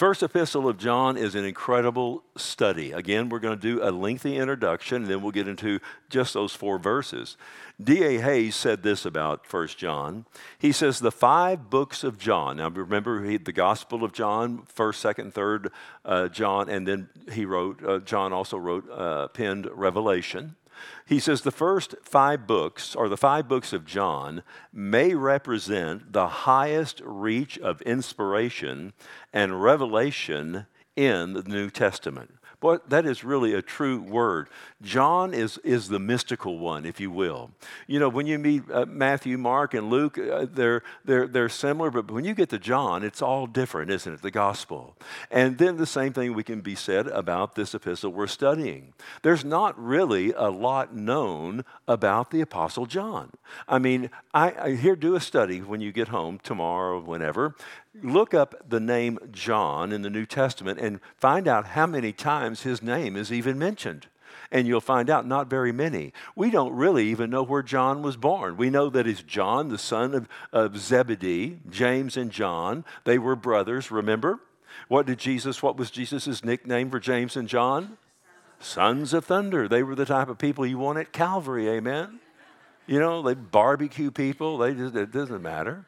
First epistle of John is an incredible study. Again, we're going to do a lengthy introduction, and then we'll get into just those 4 verses. D.A. Hayes said this about 1 John. He says, the 5 books of John. Now, remember, the Gospel of John, 1st, 2nd, 3rd John, and then John also penned Revelation. He says the first 5 books, or the 5 books of John, may represent the highest reach of inspiration and revelation in the New Testament. Boy, that is really a true word. John is the mystical one, if you will. You know, when you meet Matthew, Mark, and Luke, they're similar, but when you get to John, it's all different, isn't it? The gospel. And then the same thing can be said about this epistle we're studying. There's not really a lot known about the Apostle John. I mean, do a study when you get home tomorrow or whenever. Look up the name John in the New Testament and find out how many times his name is even mentioned. And you'll find out not very many. We don't really even know where John was born. We know that it's John, the son of Zebedee, James and John. They were brothers, remember? What was Jesus' nickname for James and John? Sons of Thunder. They were the type of people you want at Calvary, amen? You know, they barbecue people. It doesn't matter.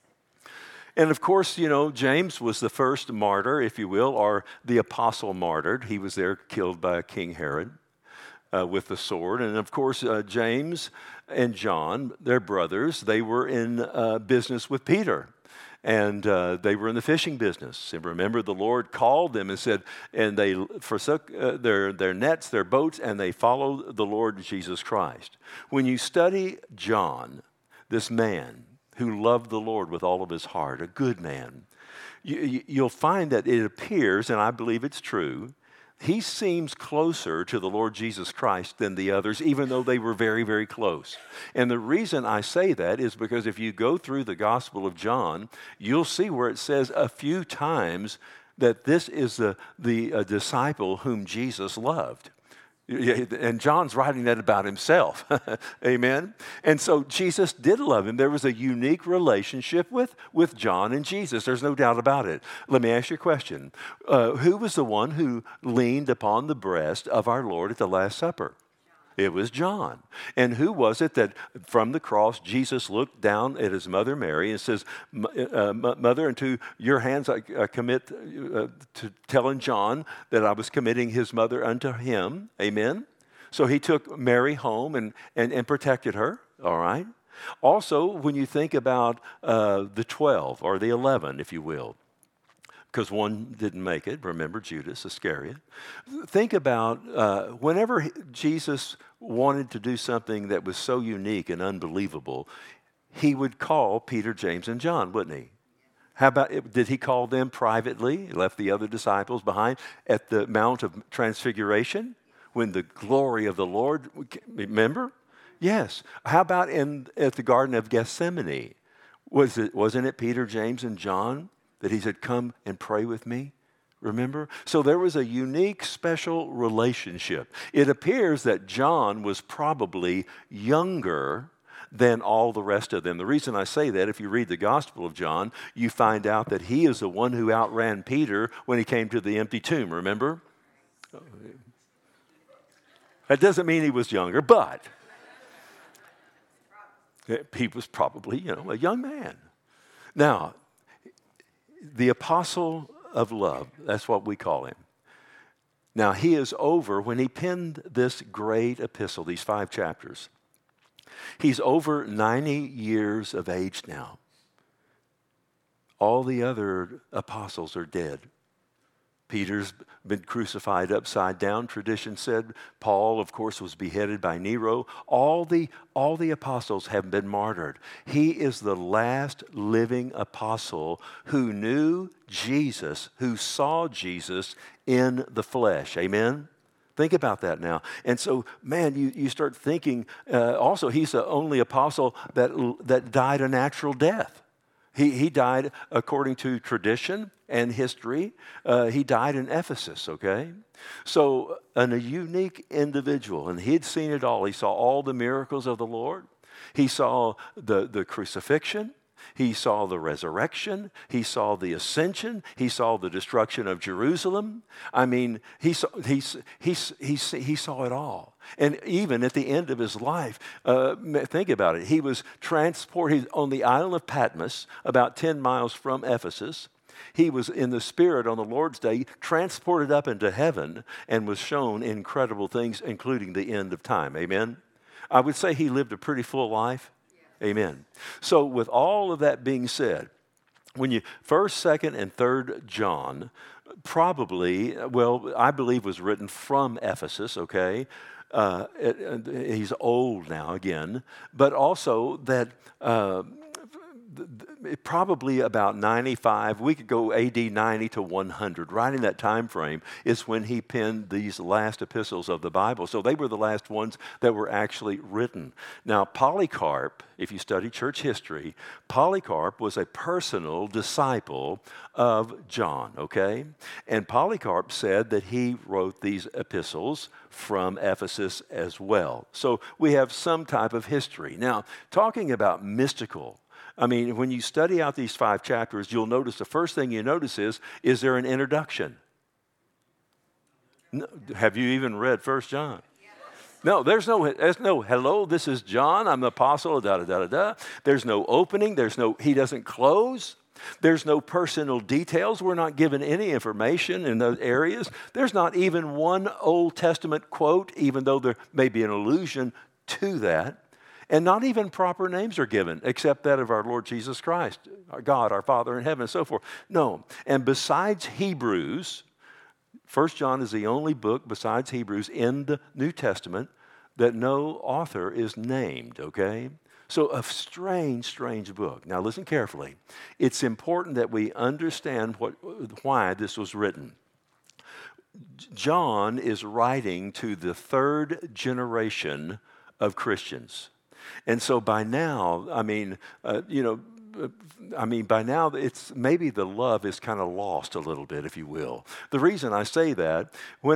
And of course, you know, James was the first martyr, if you will, or the apostle martyred. He was there killed by King Herod with the sword. And of course, James and John, their brothers, they were in business with Peter. And they were in the fishing business. And remember, the Lord called them and said, and they forsook their nets, their boats, and they followed the Lord Jesus Christ. When you study John, this man who loved the Lord with all of his heart, a good man, you'll find that it appears, and I believe it's true, he seems closer to the Lord Jesus Christ than the others, even though they were very, very close. And the reason I say that is because if you go through the Gospel of John, you'll see where it says a few times that this is the disciple whom Jesus loved. And John's writing that about himself. Amen? And so Jesus did love him. There was a unique relationship with John and Jesus. There's no doubt about it. Let me ask you a question. Who was the one who leaned upon the breast of our Lord at the Last Supper? It was John. And who was it that from the cross, Jesus looked down at his mother Mary and says, Mother, into your hands I commit to telling John that I was committing his mother unto him. Amen? So he took Mary home and protected her. All right? Also, when you think about the 12 or the 11, if you will, because one didn't make it. Remember Judas Iscariot. Think about whenever Jesus wanted to do something that was so unique and unbelievable, he would call Peter, James, and John, wouldn't he? How about, did he call them privately, left the other disciples behind at the Mount of Transfiguration when the glory of the Lord, remember? Yes. How about at the Garden of Gethsemane? Wasn't it Peter, James, and John that he said, come and pray with me? Remember? So there was a unique, special relationship. It appears that John was probably younger than all the rest of them. The reason I say that, if you read the Gospel of John, you find out that he is the one who outran Peter when he came to the empty tomb, remember? That doesn't mean he was younger, but he was probably, a young man. Now, the apostle of love, that's what we call him. Now, he is over, when he penned this great epistle, these 5 chapters, he's over 90 years of age now. All the other apostles are dead. Peter's been crucified upside down, tradition said. Paul, of course, was beheaded by Nero. All the apostles have been martyred. He is the last living apostle who knew Jesus, who saw Jesus in the flesh. Amen? Think about that now. And so, man, you start thinking, also, he's the only apostle that died a natural death. He died according to tradition and history. He died in Ephesus, okay? So a unique individual, and he'd seen it all. He saw all the miracles of the Lord. He saw the crucifixion. He saw the resurrection. He saw the ascension. He saw the destruction of Jerusalem. I mean, he saw it all. And even at the end of his life, think about it. He was transported on the island of Patmos, about 10 miles from Ephesus. He was in the Spirit on the Lord's day, transported up into heaven, and was shown incredible things, including the end of time. Amen? I would say he lived a pretty full life. Yeah. Amen. So with all of that being said, when you 1st, 2nd, and 3rd John, probably, well, I believe was written from Ephesus, okay? He's old now again, but also that probably about 95, we could go AD 90 to 100, right in that time frame is when he penned these last epistles of the Bible. So they were the last ones that were actually written. Now, Polycarp, if you study church history, Polycarp was a personal disciple of John, okay? And Polycarp said that he wrote these epistles from Ephesus as well. So we have some type of history. Now, talking about mystical, I mean, when you study out these 5 chapters, you'll notice the first thing you notice is there an introduction? No, have you even read 1 John? No, there's no, hello, this is John, I'm the apostle, da-da-da-da-da. There's no opening, he doesn't close. There's no personal details. We're not given any information in those areas. There's not even one Old Testament quote, even though there may be an allusion to that. And not even proper names are given, except that of our Lord Jesus Christ, our God, our Father in heaven, and so forth. No. And besides Hebrews, 1 John is the only book besides Hebrews in the New Testament that no author is named, okay? So a strange, strange book. Now listen carefully. It's important that we understand why this was written. John is writing to the 3rd generation of Christians. And so by now, by now it's maybe the love is kind of lost a little bit, if you will. The reason I say that,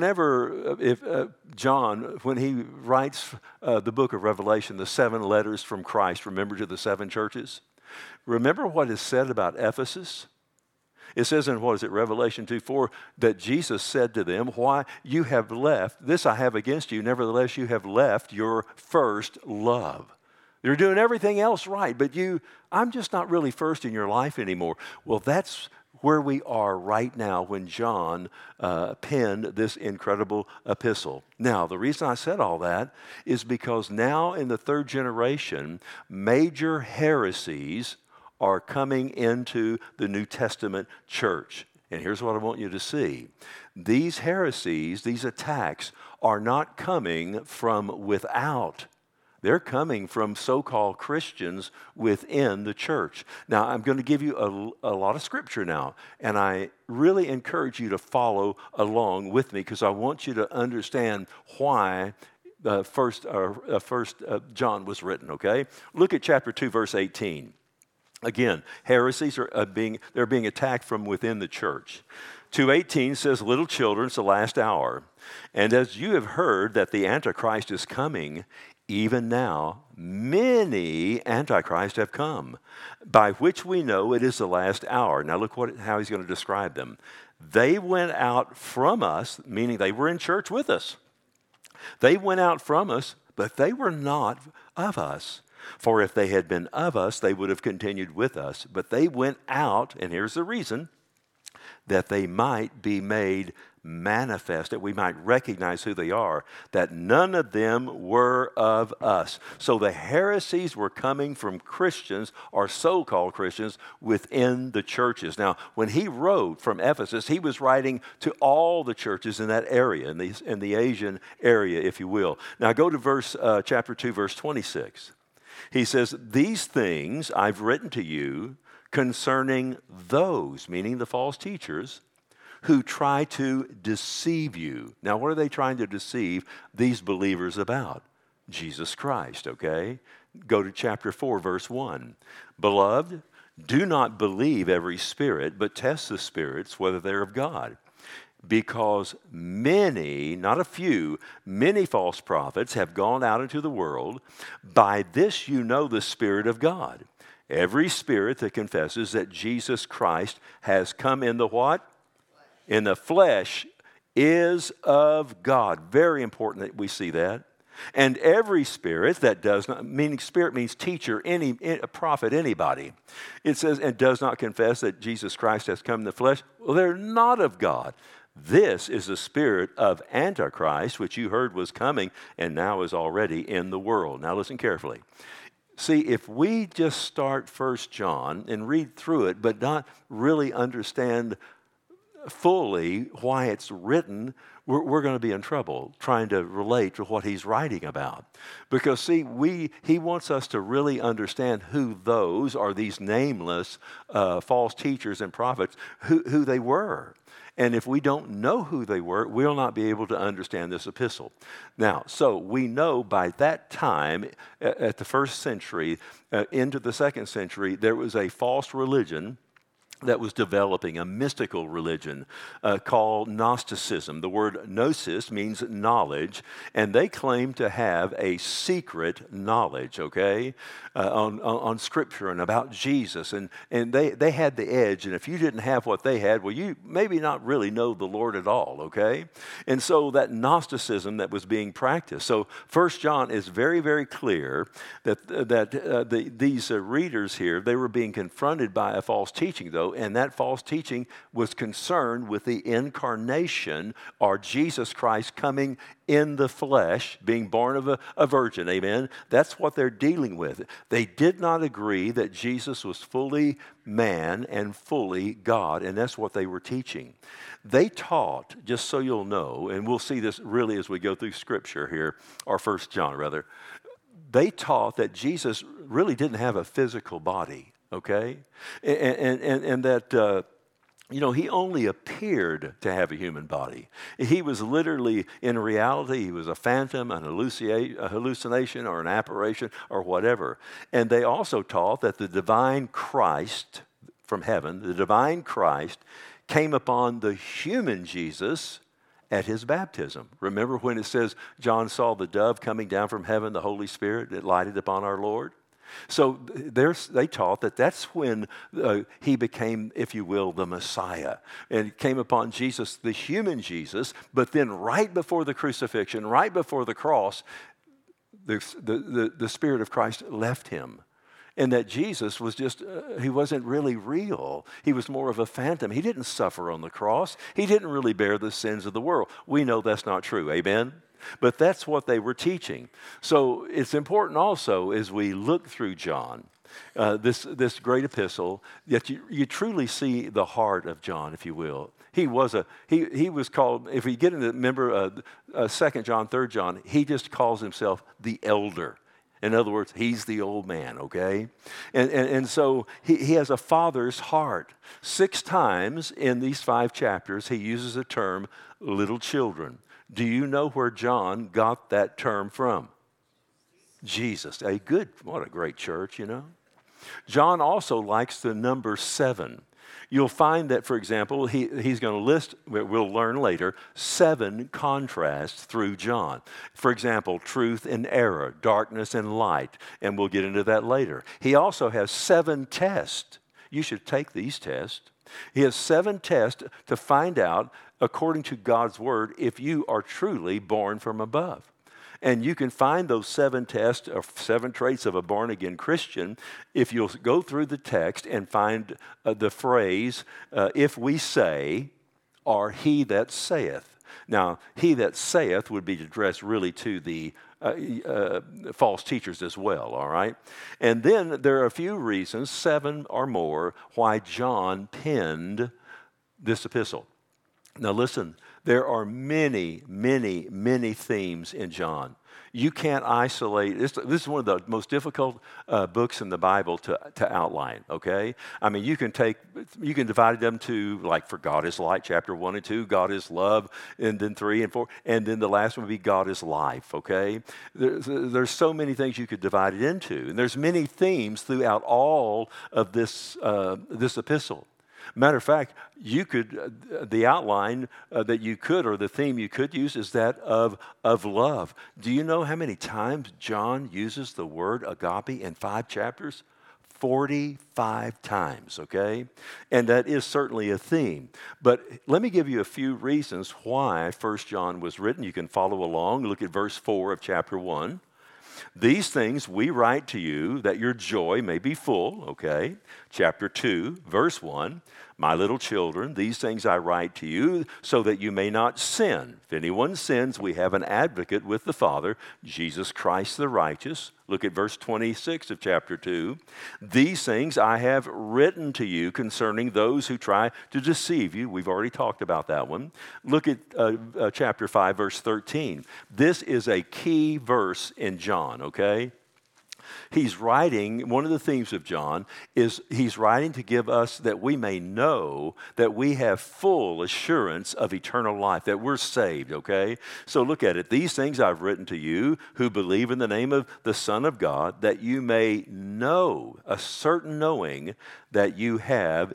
John, when he writes the book of Revelation, the 7 letters from Christ, remember, to the 7 churches, remember what is said about Ephesus? It says in, Revelation 2:4, that Jesus said to them, why you have left, this I have against you, nevertheless you have left your first love. You're doing everything else right, but I'm just not really first in your life anymore. Well, that's where we are right now when John penned this incredible epistle. Now, the reason I said all that is because now in the 3rd generation, major heresies are coming into the New Testament church. And here's what I want you to see. These heresies, these attacks, are not coming from without. They're coming from so-called Christians within the church. Now, I'm going to give you a lot of scripture now, and I really encourage you to follow along with me because I want you to understand why First John was written, okay? Look at chapter 2, verse 18. Again, heresies are being attacked from within the church. 2:18 says, little children, it's the last hour. And as you have heard that the Antichrist is coming, even now many Antichrists have come, by which we know it is the last hour. Now look how he's going to describe them. They went out from us, meaning they were in church with us. They went out from us, but they were not of us. For if they had been of us, they would have continued with us. But they went out, and here's the reason, that they might be made manifest, that we might recognize who they are, that none of them were of us. So the heresies were coming from Christians, or so-called Christians, within the churches. Now, when he wrote from Ephesus, he was writing to all the churches in that area, in the Asian area, if you will. Now, go to chapter 2, verse 26. He says, these things I've written to you concerning those, meaning the false teachers, who try to deceive you. Now, what are they trying to deceive these believers about? Jesus Christ, okay? Go to chapter 4, verse 1. Beloved, do not believe every spirit, but test the spirits, whether they're of God. Because many, not a few, many false prophets have gone out into the world. By this you know the Spirit of God. Every spirit that confesses that Jesus Christ has come in the what? In the flesh is of God. Very important that we see that. And every spirit that does not, meaning spirit means teacher, a prophet, anybody. It says, and does not confess that Jesus Christ has come in the flesh. Well, they're not of God. This is the spirit of Antichrist, which you heard was coming and now is already in the world. Now listen carefully. See, if we just start 1 John and read through it, but not really understand fully why it's written, we're going to be in trouble trying to relate to what he's writing about. Because, see, he wants us to really understand who those are, these nameless false teachers and prophets, who they were. And if we don't know who they were, we'll not be able to understand this epistle. Now, so we know by that time, at the first century, into the second century, there was a false religion that was developing, a mystical religion called Gnosticism. The word gnosis means knowledge, and they claim to have a secret knowledge, okay, on Scripture and about Jesus. And they had the edge, and if you didn't have what they had, well, you maybe not really know the Lord at all, okay? And so that Gnosticism that was being practiced. So 1 John is very, very clear that these readers here, they were being confronted by a false teaching, though, and that false teaching was concerned with the incarnation, or Jesus Christ coming in the flesh, being born of a virgin, amen? That's what they're dealing with. They did not agree that Jesus was fully man and fully God, and that's what they were teaching. They taught, just so you'll know, and we'll see this really as we go through Scripture here, or 1 John rather, they taught that Jesus really didn't have a physical body. Okay? And that, he only appeared to have a human body. He was literally, in reality, he was a phantom, a hallucination, or an apparition, or whatever. And they also taught that the divine Christ from heaven, the divine Christ, came upon the human Jesus at his baptism. Remember when it says John saw the dove coming down from heaven, the Holy Spirit that lighted upon our Lord? So they taught that that's when he became, if you will, the Messiah. And it came upon Jesus, the human Jesus, but then right before the crucifixion, right before the cross, the Spirit of Christ left him. And that Jesus was just, he wasn't really real. He was more of a phantom. He didn't suffer on the cross. He didn't really bear the sins of the world. We know that's not true. Amen? But that's what they were teaching. So it's important also as we look through John, this great epistle, that you truly see the heart of John, if you will. He was called, if we get into, remember 2 John, 3 John, he just calls himself the elder. In other words, he's the old man, okay? And so he has a father's heart. 6 times in these 5 chapters, he uses the term little children. Do you know where John got that term from? Jesus. What a great church, you know. John also likes the number 7. You'll find that, for example, he's going to list, we'll learn later, 7 contrasts through John. For example, truth and error, darkness and light, and we'll get into that later. He also has 7 tests. You should take these tests. He has 7 tests to find out, according to God's word, if you are truly born from above. And you can find those 7 tests, or 7 traits of a born-again Christian, if you'll go through the text and find the phrase, if we say, or he that saith. Now, he that saith would be addressed really to the false teachers as well, all right? And then there are a few reasons, 7 or more, why John penned this epistle. Now listen, there are many, many, many themes in John. You can't isolate, this is one of the most difficult books in the Bible to outline, okay? I mean, you can divide them to, like, for God is light, chapter 1 and 2, God is love, and then 3 and 4, and then the last one would be God is life, okay? There's so many things you could divide it into, and there's many themes throughout all of this epistle. Matter of fact, the outline that you could, or the theme you could use, is that of love. Do you know how many times John uses the word agape in 5 chapters? 45 times, okay? And that is certainly a theme. But let me give you a few reasons why 1 John was written. You can follow along. Look at verse 4 of chapter 1. These things we write to you that your joy may be full, okay? Chapter 2, verse 1. My little children, these things I write to you so that you may not sin. If anyone sins, we have an advocate with the Father, Jesus Christ the righteous. Look at verse 26 of chapter 2. These things I have written to you concerning those who try to deceive you. We've already talked about that one. Look at chapter 5, verse 13. This is a key verse in John, okay? He's writing, one of the themes of John is he's writing to give us that we may know that we have full assurance of eternal life, that we're saved, okay? So look at it. These things I've written to you who believe in the name of the Son of God, that you may know, a certain knowing that you have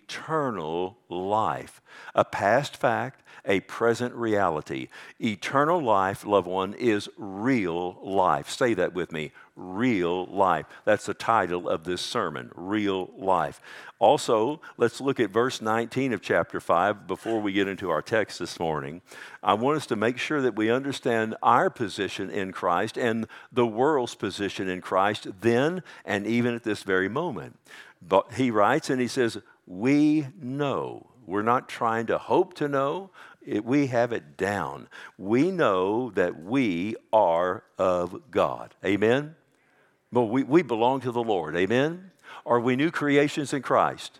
eternal life. A past fact, a present reality. Eternal life, loved one, is real life. Say that with me. Real life. That's the title of this sermon, Real Life. Also, let's look at verse 19 of chapter 5 before we get into our text this morning. I want us to make sure that we understand our position in Christ and the world's position in Christ then and even at this very moment. But he writes and he says, we know. We're not trying to hope to know. We have it down. We know that we are of God. Amen? Well, we belong to the Lord. Amen? Are we new creations in Christ?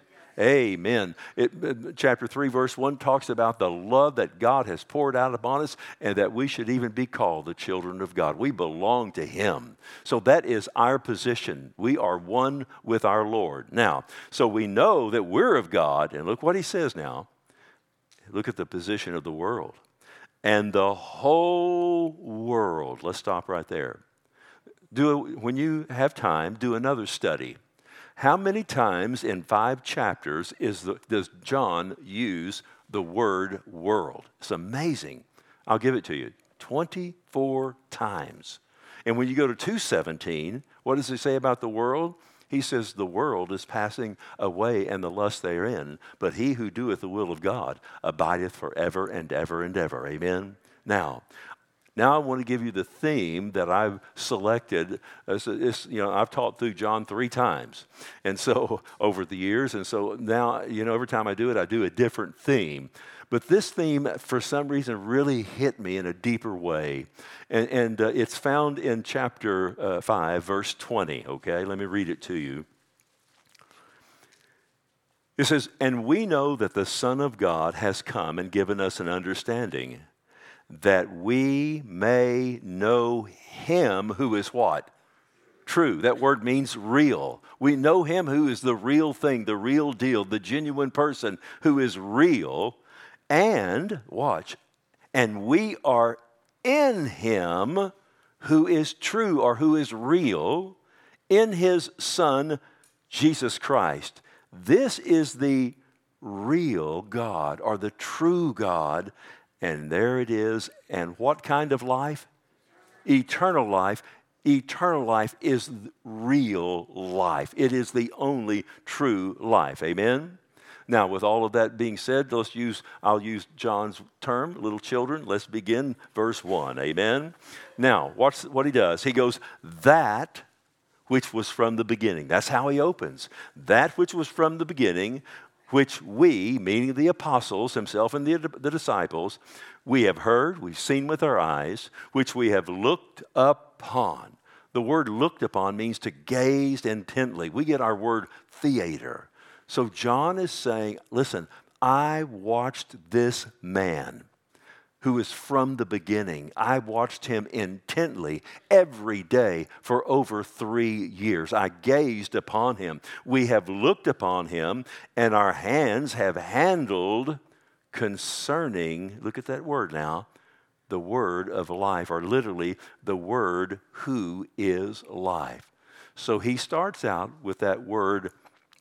Amen. Chapter 3, verse 1 talks about the love that God has poured out upon us and that we should even be called the children of God. We belong to Him. So that is our position. We are one with our Lord. Now, so we know that we're of God, and look what He says now. Look at the position of the world. And the whole world, let's stop right there. When you have time, do another study. How many times in 5 chapters does John use the word world? It's amazing. I'll give it to you. 24 times. And when you go to 2:17, what does he say about the world? He says the world is passing away and the lust therein, but he who doeth the will of God abideth forever and ever and ever. Amen? Now I want to give you the theme that I've selected. I've taught through John 3 times, and so over the years, and so now, every time I do it, I do a different theme. But this theme, for some reason, really hit me in a deeper way, and it's found in chapter 5, verse 20. Okay, let me read it to you. It says, "And we know that the Son of God has come and given us an understanding, that we may know Him who is" what? True. That word means real. We know Him who is the real thing, the real deal, the genuine person who is real. And, watch, and we are in Him who is true or who is real, in His Son, Jesus Christ. This is the real God or the true God. And there it is. And what kind of life? Eternal life. Eternal life is real life. It is the only true life. Amen? Now, with all of that being said, I'll use John's term, little children. Let's begin verse 1. Amen? Now, watch what he does. He goes, that which was from the beginning. That's how he opens. That which was from the beginning, which we, meaning the apostles, himself and the disciples, we have heard, we've seen with our eyes, which we have looked upon. The word looked upon means to gaze intently. We get our word theater. So John is saying, listen, I watched this man who is from the beginning. I watched him intently every day for over 3 years. I gazed upon him. We have looked upon him, and our hands have handled concerning, look at that word now, the word of life, or literally the word who is life. So he starts out with that word,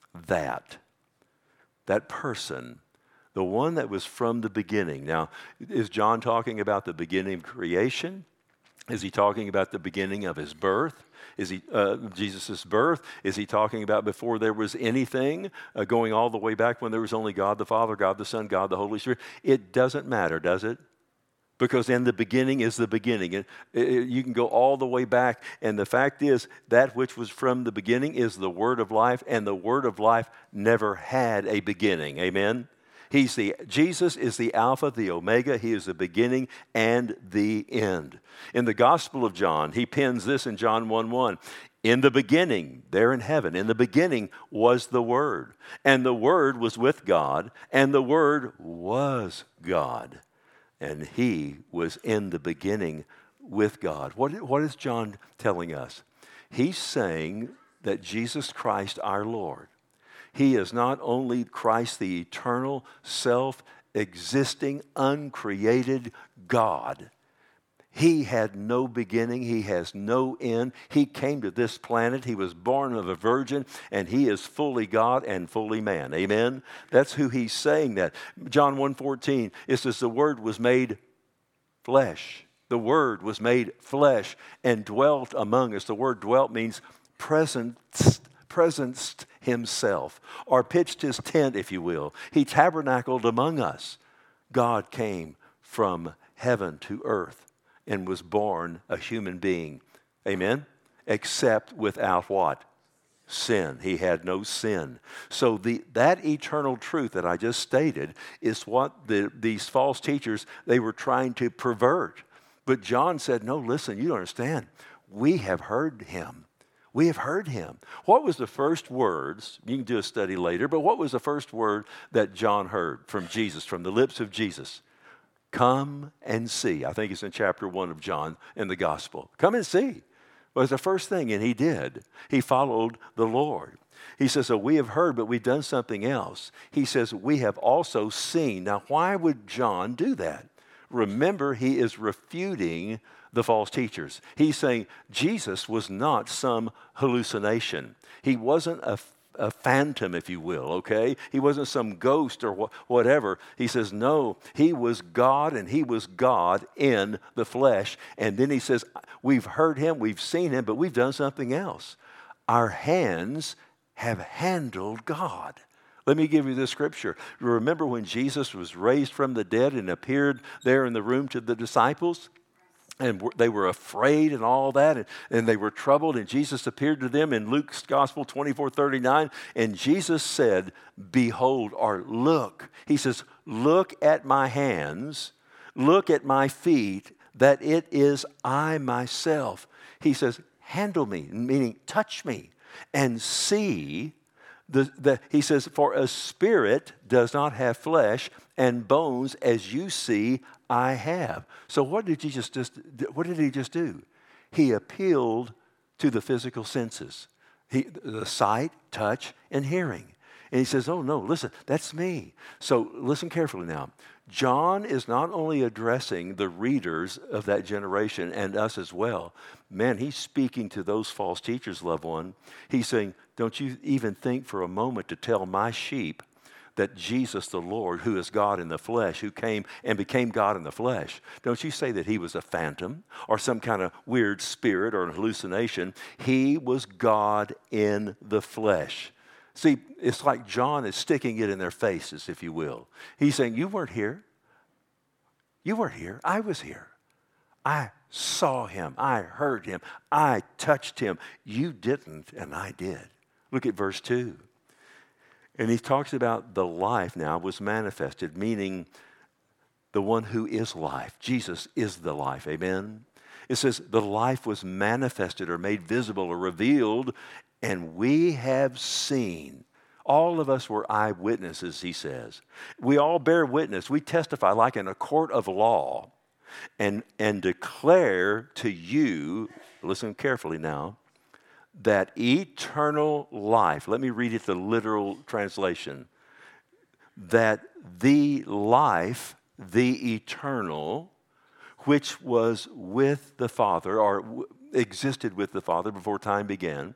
that person, the one that was from the beginning. Now, is John talking about the beginning of creation? Is he talking about the beginning of his birth? Is he Jesus' birth? Is he talking about before there was anything, going all the way back when there was only God the Father, God the Son, God the Holy Spirit? It doesn't matter, does it? Because in the beginning is the beginning. And you can go all the way back. And the fact is, that which was from the beginning is the Word of life, and the Word of life never had a beginning. Amen? Jesus is the Alpha, the Omega. He is the beginning and the end. In the Gospel of John, he pens this in John 1:1. In the beginning, there in heaven, in the beginning was the Word. And the Word was with God, and the Word was God. And he was in the beginning with God. What is John telling us? He's saying that Jesus Christ, our Lord, he is not only Christ, the eternal, self-existing, uncreated God. He had no beginning. He has no end. He came to this planet. He was born of a virgin, and he is fully God and fully man. Amen? That's who he's saying that. John 1:14, it says the Word was made flesh. The Word was made flesh and dwelt among us. The word dwelt means presenced himself, or pitched his tent, if you will. He tabernacled among us. God came from heaven to earth and was born a human being. Amen? Except without what? Sin. He had no sin. So that eternal truth that I just stated is what these false teachers, they were trying to pervert. But John said, no, listen, you don't understand. We have heard him. We have heard him. What was the first words? You can do a study later, but what was the first word that John heard from Jesus, from the lips of Jesus? Come and see. I think it's in chapter 1 of John in the gospel. Come and see was the first thing, and he did. He followed the Lord. He says, so we have heard, but we've done something else. He says, we have also seen. Now, why would John do that? Remember, he is refuting the false teachers. He's saying Jesus was not some hallucination. He wasn't a phantom, if you will, okay? He wasn't some ghost or whatever. He says, no, he was God, and he was God in the flesh. And then he says, we've heard him, we've seen him, but we've done something else. Our hands have handled God. Let me give you this scripture. Remember when Jesus was raised from the dead and appeared there in the room to the disciples? And they were afraid and all that, and they were troubled, and Jesus appeared to them in Luke's Gospel 24:39, and Jesus said, behold, or look. He says, look at my hands, look at my feet, that it is I myself. He says, handle me, meaning touch me, and see. He says, for a spirit does not have flesh and bones, as you see I have. So what did he just do? He appealed to the physical senses, the sight, touch, and hearing. And he says, oh no, listen, that's me. So listen carefully now. John is not only addressing the readers of that generation and us as well. Man, he's speaking to those false teachers, loved one. He's saying, don't you even think for a moment to tell my sheep that Jesus the Lord, who is God in the flesh, who came and became God in the flesh, don't you say that he was a phantom or some kind of weird spirit or an hallucination. He was God in the flesh. See, it's like John is sticking it in their faces, if you will. He's saying, you weren't here. You weren't here. I was here. I saw him. I heard him. I touched him. You didn't, and I did. Look at verse 2. And he talks about the life now was manifested, meaning the one who is life. Jesus is the life. Amen? It says the life was manifested or made visible or revealed, and we have seen. All of us were eyewitnesses, he says. We all bear witness. We testify like in a court of law and declare to you, listen carefully now, that eternal life, let me read it the literal translation, that the life, the eternal, which was with the Father or existed with the Father before time began,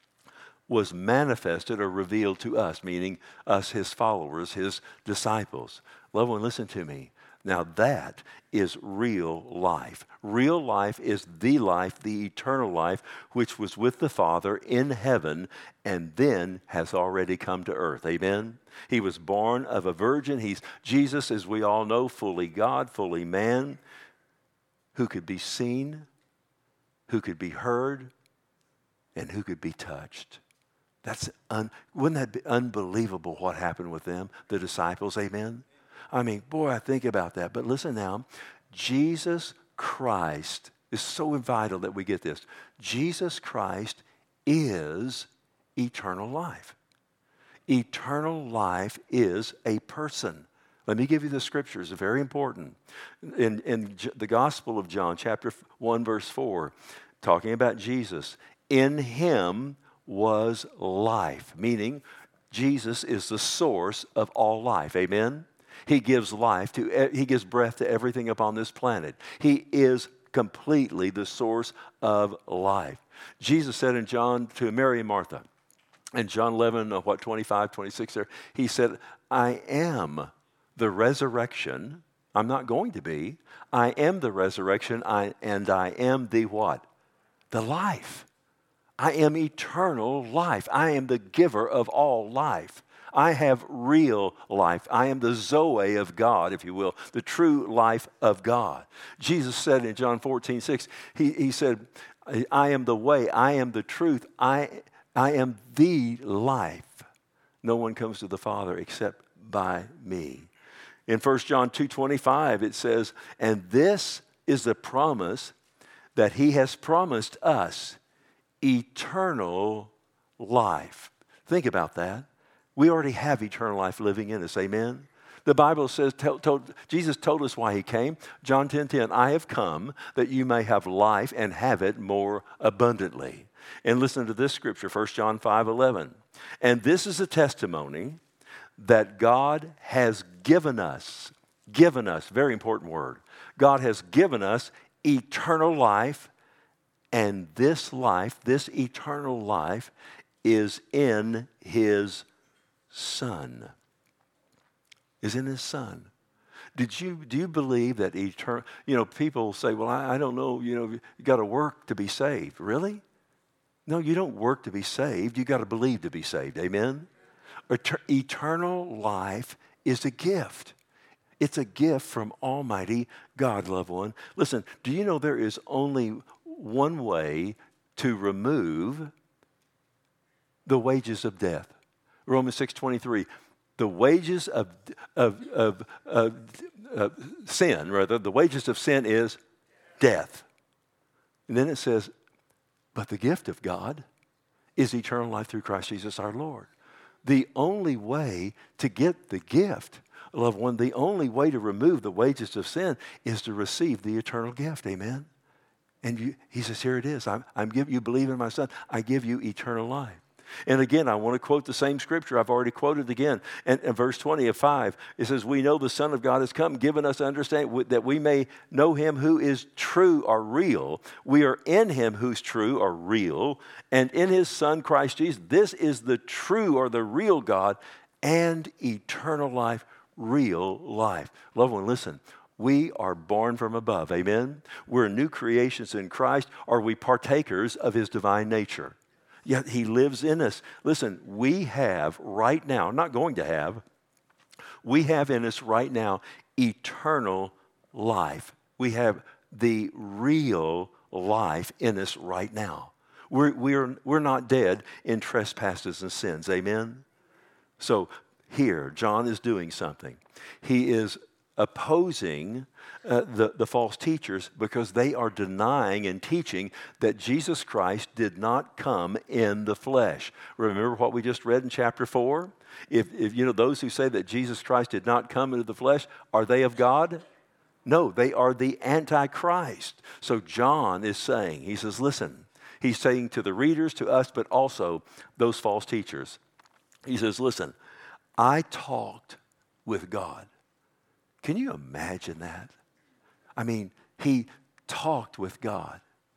was manifested or revealed to us, meaning us, his followers, his disciples. Loved one, listen to me. Now that is real life. Real life is the eternal life, which was with the Father in heaven and then has already come to earth. Amen? He was born of a virgin. Jesus, as we all know, fully God, fully man, who could be seen, who could be heard, and who could be touched. Wouldn't that be unbelievable what happened with them, the disciples? Amen? I mean, boy, I think about that. But listen now, Jesus Christ is so vital that we get this. Jesus Christ is eternal life. Eternal life is a person. Let me give you the scriptures, very important. In the Gospel of John, chapter 1, verse 4, talking about Jesus, in him was life, meaning Jesus is the source of all life. Amen? He gives he gives breath to everything upon this planet. He is completely the source of life. Jesus said in John to Mary and Martha, in John 11, 25, 26 there, he said, I am the resurrection. I'm not going to be. I am the resurrection, and I am the what? The life. I am eternal life. I am the giver of all life. I have real life. I am the Zoe of God, if you will, the true life of God. Jesus said in John 14:6, he said, I am the way, I am the truth, I am the life. No one comes to the Father except by me. In 1 John 2:25, it says, and this is the promise that he has promised us, eternal life. Think about that. We already have eternal life living in us. Amen? The Bible says, Jesus told us why he came. John 10:10, I have come that you may have life and have it more abundantly. And listen to this scripture, 1 John 5:11. And this is a testimony that God has given us, very important word. God has given us eternal life, and this life, this eternal life, is in his Son. Is in his Son. Do you believe that eternal, people say, well, I don't know, you got to work to be saved. Really? No, you don't work to be saved. You got to believe to be saved. Amen? Eternal life is a gift. It's a gift from Almighty God, loved one. Listen, do you know there is only one way to remove the wages of death? Romans 6:23, the wages of sin, rather, the wages of sin is death. And then it says, but the gift of God is eternal life through Christ Jesus our Lord. The only way to get the gift, loved one, the only way to remove the wages of sin is to receive the eternal gift. Amen? And he says, here it is. You believe in my Son. I give you eternal life. And again, I want to quote the same scripture I've already quoted again. And verse 20 of 5, it says, we know the Son of God has come, given us understanding that we may know him who is true or real. We are in him who's true or real, and in his Son, Christ Jesus. This is the true or the real God and eternal life, real life. Loved one, listen. We are born from above. Amen? We're new creations in Christ. Are we partakers of his divine nature? Yet he lives in us. Listen, we have right now, not going to have, we have in us right now eternal life. We have the real life in us right now. We're not dead in trespasses and sins. Amen? So here, John is doing something. He is opposing the false teachers because they are denying and teaching that Jesus Christ did not come in the flesh. Remember what we just read in chapter 4? If those who say that Jesus Christ did not come into the flesh, are they of God? No, they are the Antichrist. So John is saying, he says, listen, he's saying to the readers, to us, but also those false teachers. He says, listen, I talked with God. Can you imagine that? I mean, he talked with God.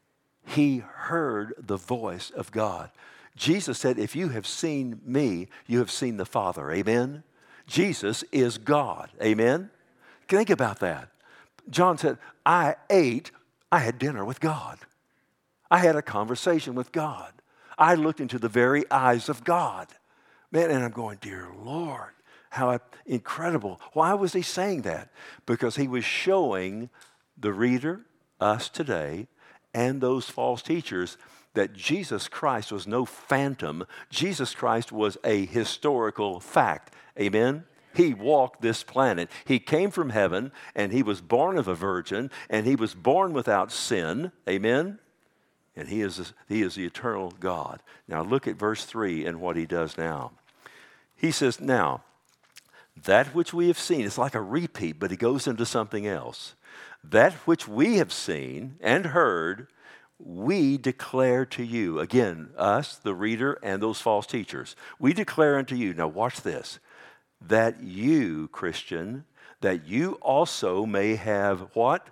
He heard the voice of God. Jesus said, if you have seen me, you have seen the Father. Amen? Jesus is God. Amen? Think about that. John said, I had dinner with God. I had a conversation with God. I looked into the very eyes of God. Man, and I'm going, dear Lord, how incredible. Why was he saying that? Because he was showing the reader, us today, and those false teachers that Jesus Christ was no phantom. Jesus Christ was a historical fact. Amen? He walked this planet. He came from heaven, and he was born of a virgin, and he was born without sin. Amen? And he is the eternal God. Now look at verse 3 and what he does now. He says, now, that which we have seen, it's like a repeat, but he goes into something else. That which we have seen and heard, we declare to you. Again, us, the reader, and those false teachers. We declare unto you, now watch this, that you, Christian, that you also may have what?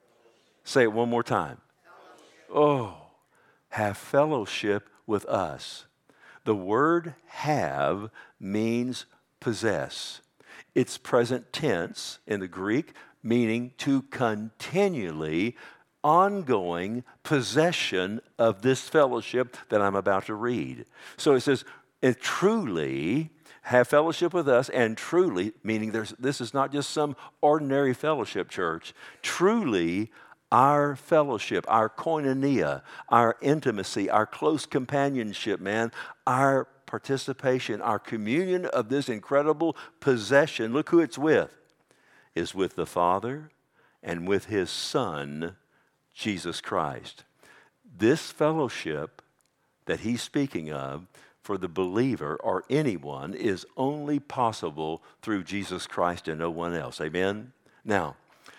Say it one more time. Oh, have fellowship with us. The word have means possess. It's present tense in the Greek, meaning to continually, ongoing possession of this fellowship that I'm about to read. So it says, and truly have fellowship with us, and truly, meaning this is not just some ordinary fellowship, church. Truly, our fellowship, our koinonia, our intimacy, our close companionship, man, our participation, our communion of this incredible possession, look who it's with, is with the Father and with His Son, Jesus Christ. This fellowship that he's speaking of for the believer or anyone is only possible through Jesus Christ and no one else. Amen? Now,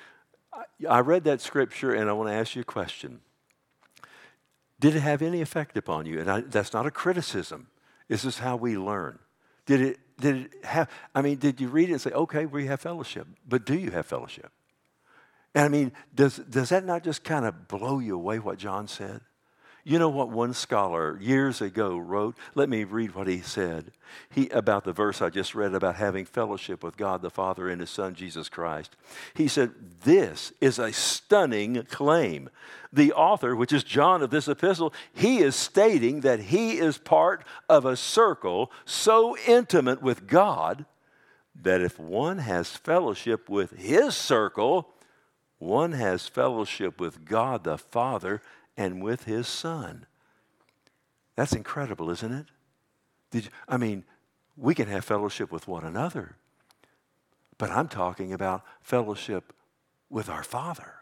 I read that scripture and I want to ask you a question. Did it have any effect upon you? And that's not a criticism. This is how we learn. Did it have, did you read it and say, okay, we have fellowship, but do you have fellowship? And does that not just kind of blow you away what John said? You know what one scholar years ago wrote? Let me read what he said about the verse I just read about having fellowship with God the Father and His Son, Jesus Christ. He said, this is a stunning claim. The author, which is John of this epistle, he is stating that he is part of a circle so intimate with God that if one has fellowship with his circle, one has fellowship with God the Father and with His Son. That's incredible, isn't it? We can have fellowship with one another, but I'm talking about fellowship with our Father.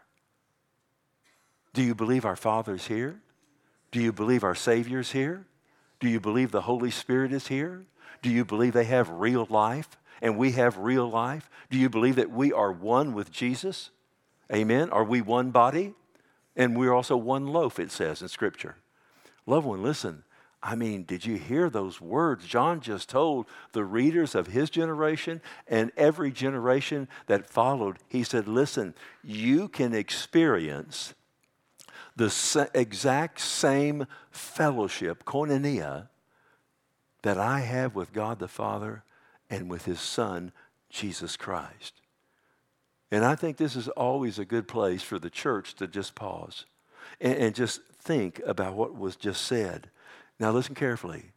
Do you believe our Father's here? Do you believe our Savior's here? Do you believe the Holy Spirit is here? Do you believe they have real life and we have real life? Do you believe that we are one with Jesus? Amen? Are we one body? And we're also one loaf, it says in Scripture. Loved one, listen. Did you hear those words John just told the readers of his generation and every generation that followed? He said, listen, you can experience the exact same fellowship, koinonia, that I have with God the Father and with His Son, Jesus Christ. And I think this is always a good place for the church to just pause and just think about what was just said. Now listen carefully.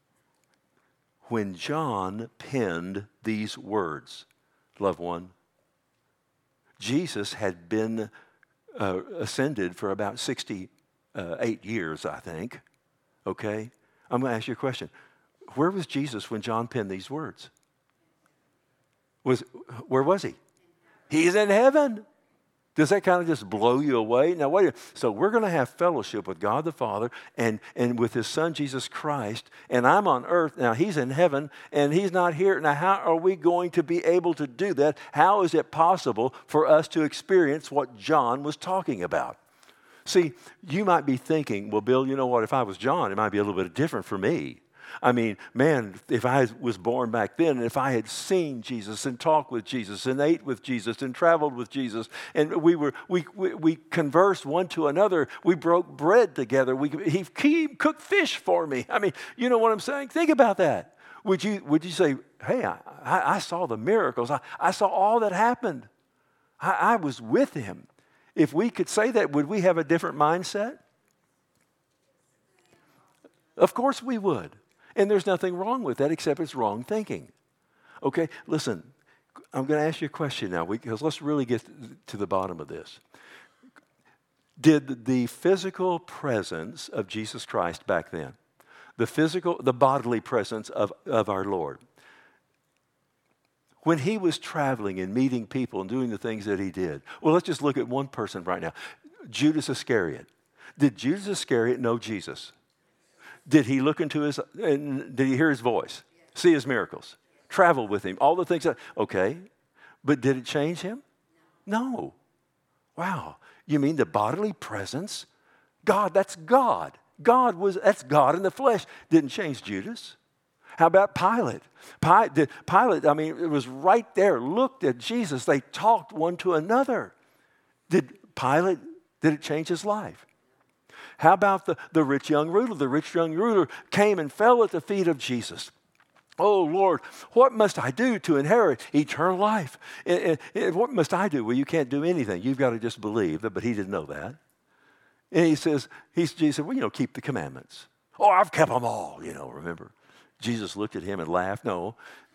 When John penned these words, loved one, Jesus had been ascended for about 68 years, I think. Okay? I'm going to ask you a question. Where was Jesus when John penned these words? Where was He? He's in heaven. Does that kind of just blow you away? Now, wait a minute. So we're going to have fellowship with God the Father and with His Son, Jesus Christ, and I'm on earth. Now, He's in heaven, and He's not here. Now, how are we going to be able to do that? How is it possible for us to experience what John was talking about? See, you might be thinking, well, Bill, you know what? If I was John, it might be a little bit different for me. If I was born back then, and if I had seen Jesus and talked with Jesus and ate with Jesus and traveled with Jesus, and we conversed one to another, we broke bread together, he cooked fish for me. You know what I'm saying? Think about that. Would you say, hey, I saw the miracles. I saw all that happened. I was with him. If we could say that, would we have a different mindset? Of course we would. And there's nothing wrong with that except it's wrong thinking. Okay, listen, I'm going to ask you a question now because let's really get to the bottom of this. Did the physical presence of Jesus Christ back then, the bodily presence of our Lord, when he was traveling and meeting people and doing the things that he did, well, let's just look at one person right now, Judas Iscariot. Did Judas Iscariot know Jesus? Did he look into did he hear his voice, see his miracles, travel with him, all the things okay, but did it change him? No. Wow. You mean the bodily presence? God, that's God. That's God in the flesh. Didn't change Judas. How about Pilate? Pilate, I mean, it was right there, looked at Jesus. They talked one to another. Did it change his life? How about the rich young ruler? The rich young ruler came and fell at the feet of Jesus. Oh, Lord, what must I do to inherit eternal life? What must I do? Well, you can't do anything. You've got to just believe. But he didn't know that. And Jesus said, well, keep the commandments. Oh, I've kept them all, remember. Jesus looked at him and laughed. No.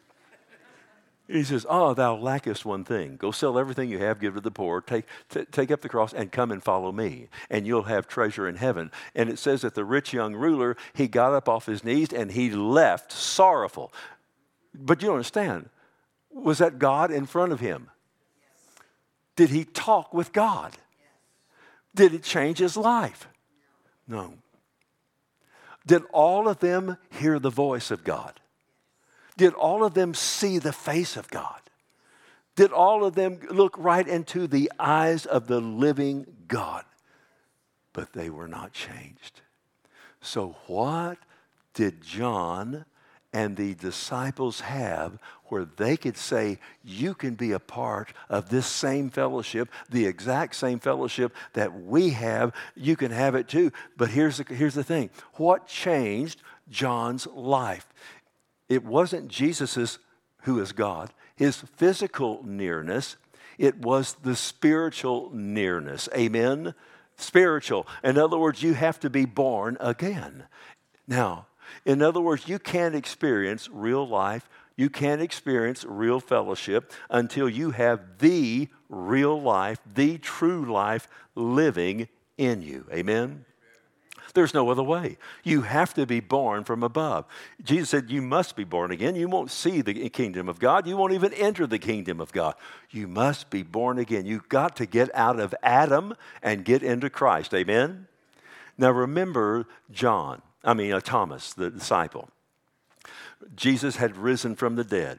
He says, oh, thou lackest one thing. Go sell everything you have, give to the poor, take up the cross, and come and follow me, and you'll have treasure in heaven. And it says that the rich young ruler, he got up off his knees, and he left sorrowful. But you don't understand, was that God in front of him? Yes. Did he talk with God? Yes. Did it change his life? No. Did all of them hear the voice of God? Did all of them see the face of God? Did all of them look right into the eyes of the living God? But they were not changed. So what did John and the disciples have where they could say, you can be a part of this same fellowship, the exact same fellowship that we have, you can have it too. But here's the thing. What changed John's life? It wasn't Jesus's, who is God, his physical nearness. It was the spiritual nearness. Amen? Spiritual. In other words, you have to be born again. Now, in other words, you can't experience real life, you can't experience real fellowship until you have the real life, the true life living in you. Amen? There's no other way. You have to be born from above. Jesus said you must be born again. You won't see the kingdom of God. You won't even enter the kingdom of God. You must be born again. You've got to get out of Adam and get into Christ. Amen? Now remember Thomas, the disciple. Jesus had risen from the dead.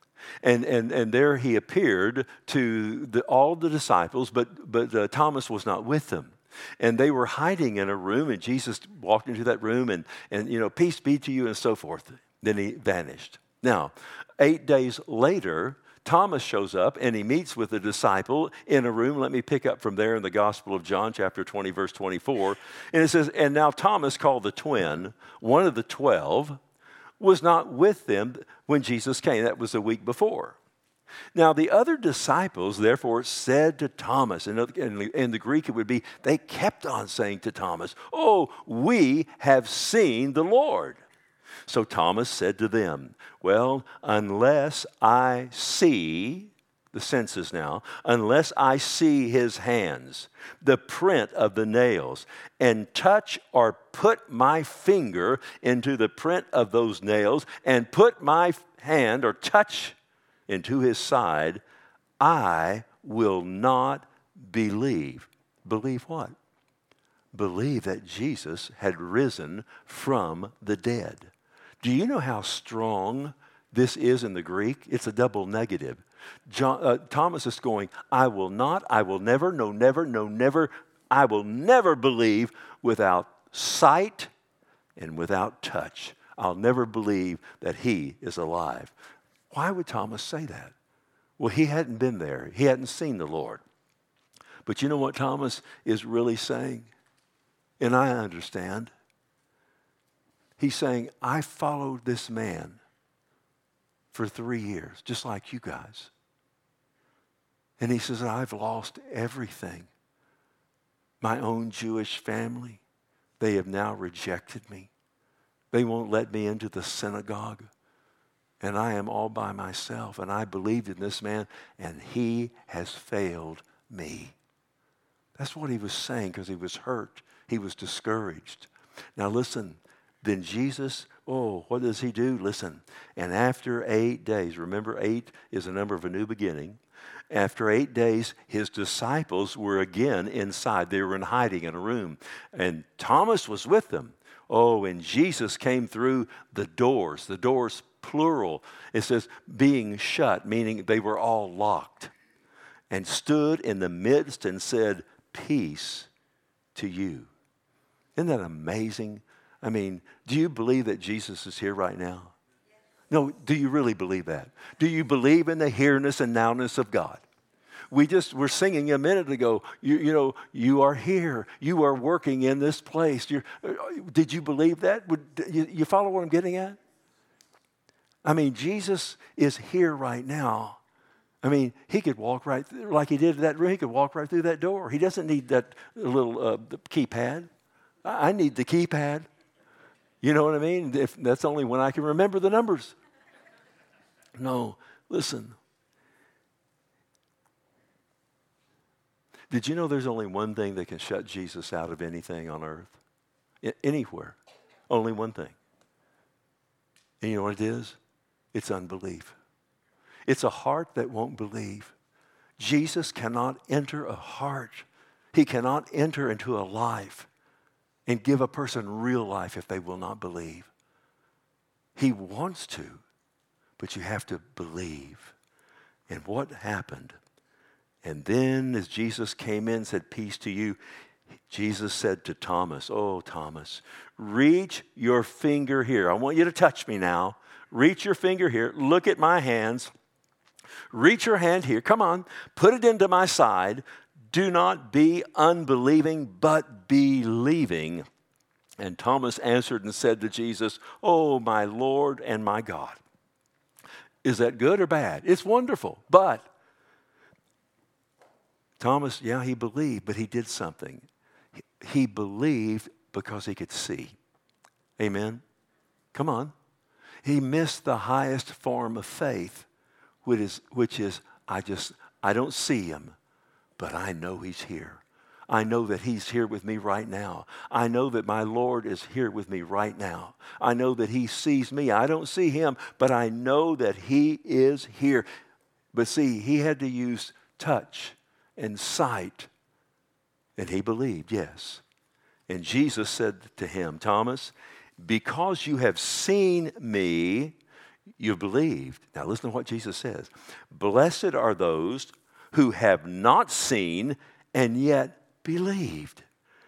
And there he appeared to all the disciples, but Thomas was not with them. And they were hiding in a room, and Jesus walked into that room and peace be to you and so forth. Then he vanished. Now, 8 days later, Thomas shows up and he meets with the disciple in a room. Let me pick up from there in the Gospel of John, chapter 20, verse 24. And it says, and now Thomas, called the twin, one of the 12, was not with them when Jesus came. That was a week before. Now, the other disciples, therefore, said to Thomas, in the Greek it would be, they kept on saying to Thomas, oh, we have seen the Lord. So Thomas said to them, well, unless I see, the senses now, unless I see his hands, the print of the nails, and touch or put my finger into the print of those nails, and put my hand or touch into his side, I will not believe. Believe what? Believe that Jesus had risen from the dead. Do you know how strong this is in the Greek? It's a double negative. Thomas is going, I will not, I will never, no never, no never, I will never believe without sight and without touch. I'll never believe that he is alive. Why would Thomas say that? Well, he hadn't been there. He hadn't seen the Lord. But you know what Thomas is really saying? And I understand. He's saying, I followed this man for 3 years, just like you guys. And he says, I've lost everything. My own Jewish family, they have now rejected me. They won't let me into the synagogue. And I am all by myself. And I believed in this man, and he has failed me. That's what he was saying, because he was hurt. He was discouraged. Now listen, then Jesus, what does he do? Listen, and after 8 days, remember 8 is a number of a new beginning. After 8 days, his disciples were again inside. They were in hiding in a room. And Thomas was with them. And Jesus came through the doors plural. It says being shut, meaning they were all locked, and stood in the midst and said, peace to you. Isn't that amazing? I mean, do you believe that Jesus is here right now? No, do you really believe that? Do you believe in the here-ness and now-ness of God? We're singing a minute ago, you are here. You are working in this place. Did you believe that? You follow what I'm getting at? I mean, Jesus is here right now. I mean, he could walk right through, like he did in that room. He could walk right through that door. He doesn't need that little keypad. I need the keypad. You know what I mean? If that's only when I can remember the numbers. No, listen. Did you know there's only one thing that can shut Jesus out of anything on earth? Anywhere. Only one thing. And you know what it is? It's unbelief. It's a heart that won't believe. Jesus cannot enter a heart. He cannot enter into a life and give a person real life if they will not believe. He wants to, but you have to believe. And what happened? And then as Jesus came in and said, peace to you, Jesus said to Thomas, Thomas, reach your finger here. I want you to touch me now. Reach your finger here. Look at my hands. Reach your hand here. Come on. Put it into my side. Do not be unbelieving, but believing. And Thomas answered and said to Jesus, my Lord and my God. Is that good or bad? It's wonderful. But Thomas, he believed, but he did something. He believed because he could see. Amen? Come on. He missed the highest form of faith, which is I don't see him, but I know he's here. I know that he's here with me right now. I know that my Lord is here with me right now. I know that he sees me. I don't see him, but I know that he is here. But see, he had to use touch and sight, and he believed, yes. And Jesus said to him, Thomas, because you have seen me, you believed. Now listen to what Jesus says. Blessed are those who have not seen and yet believed.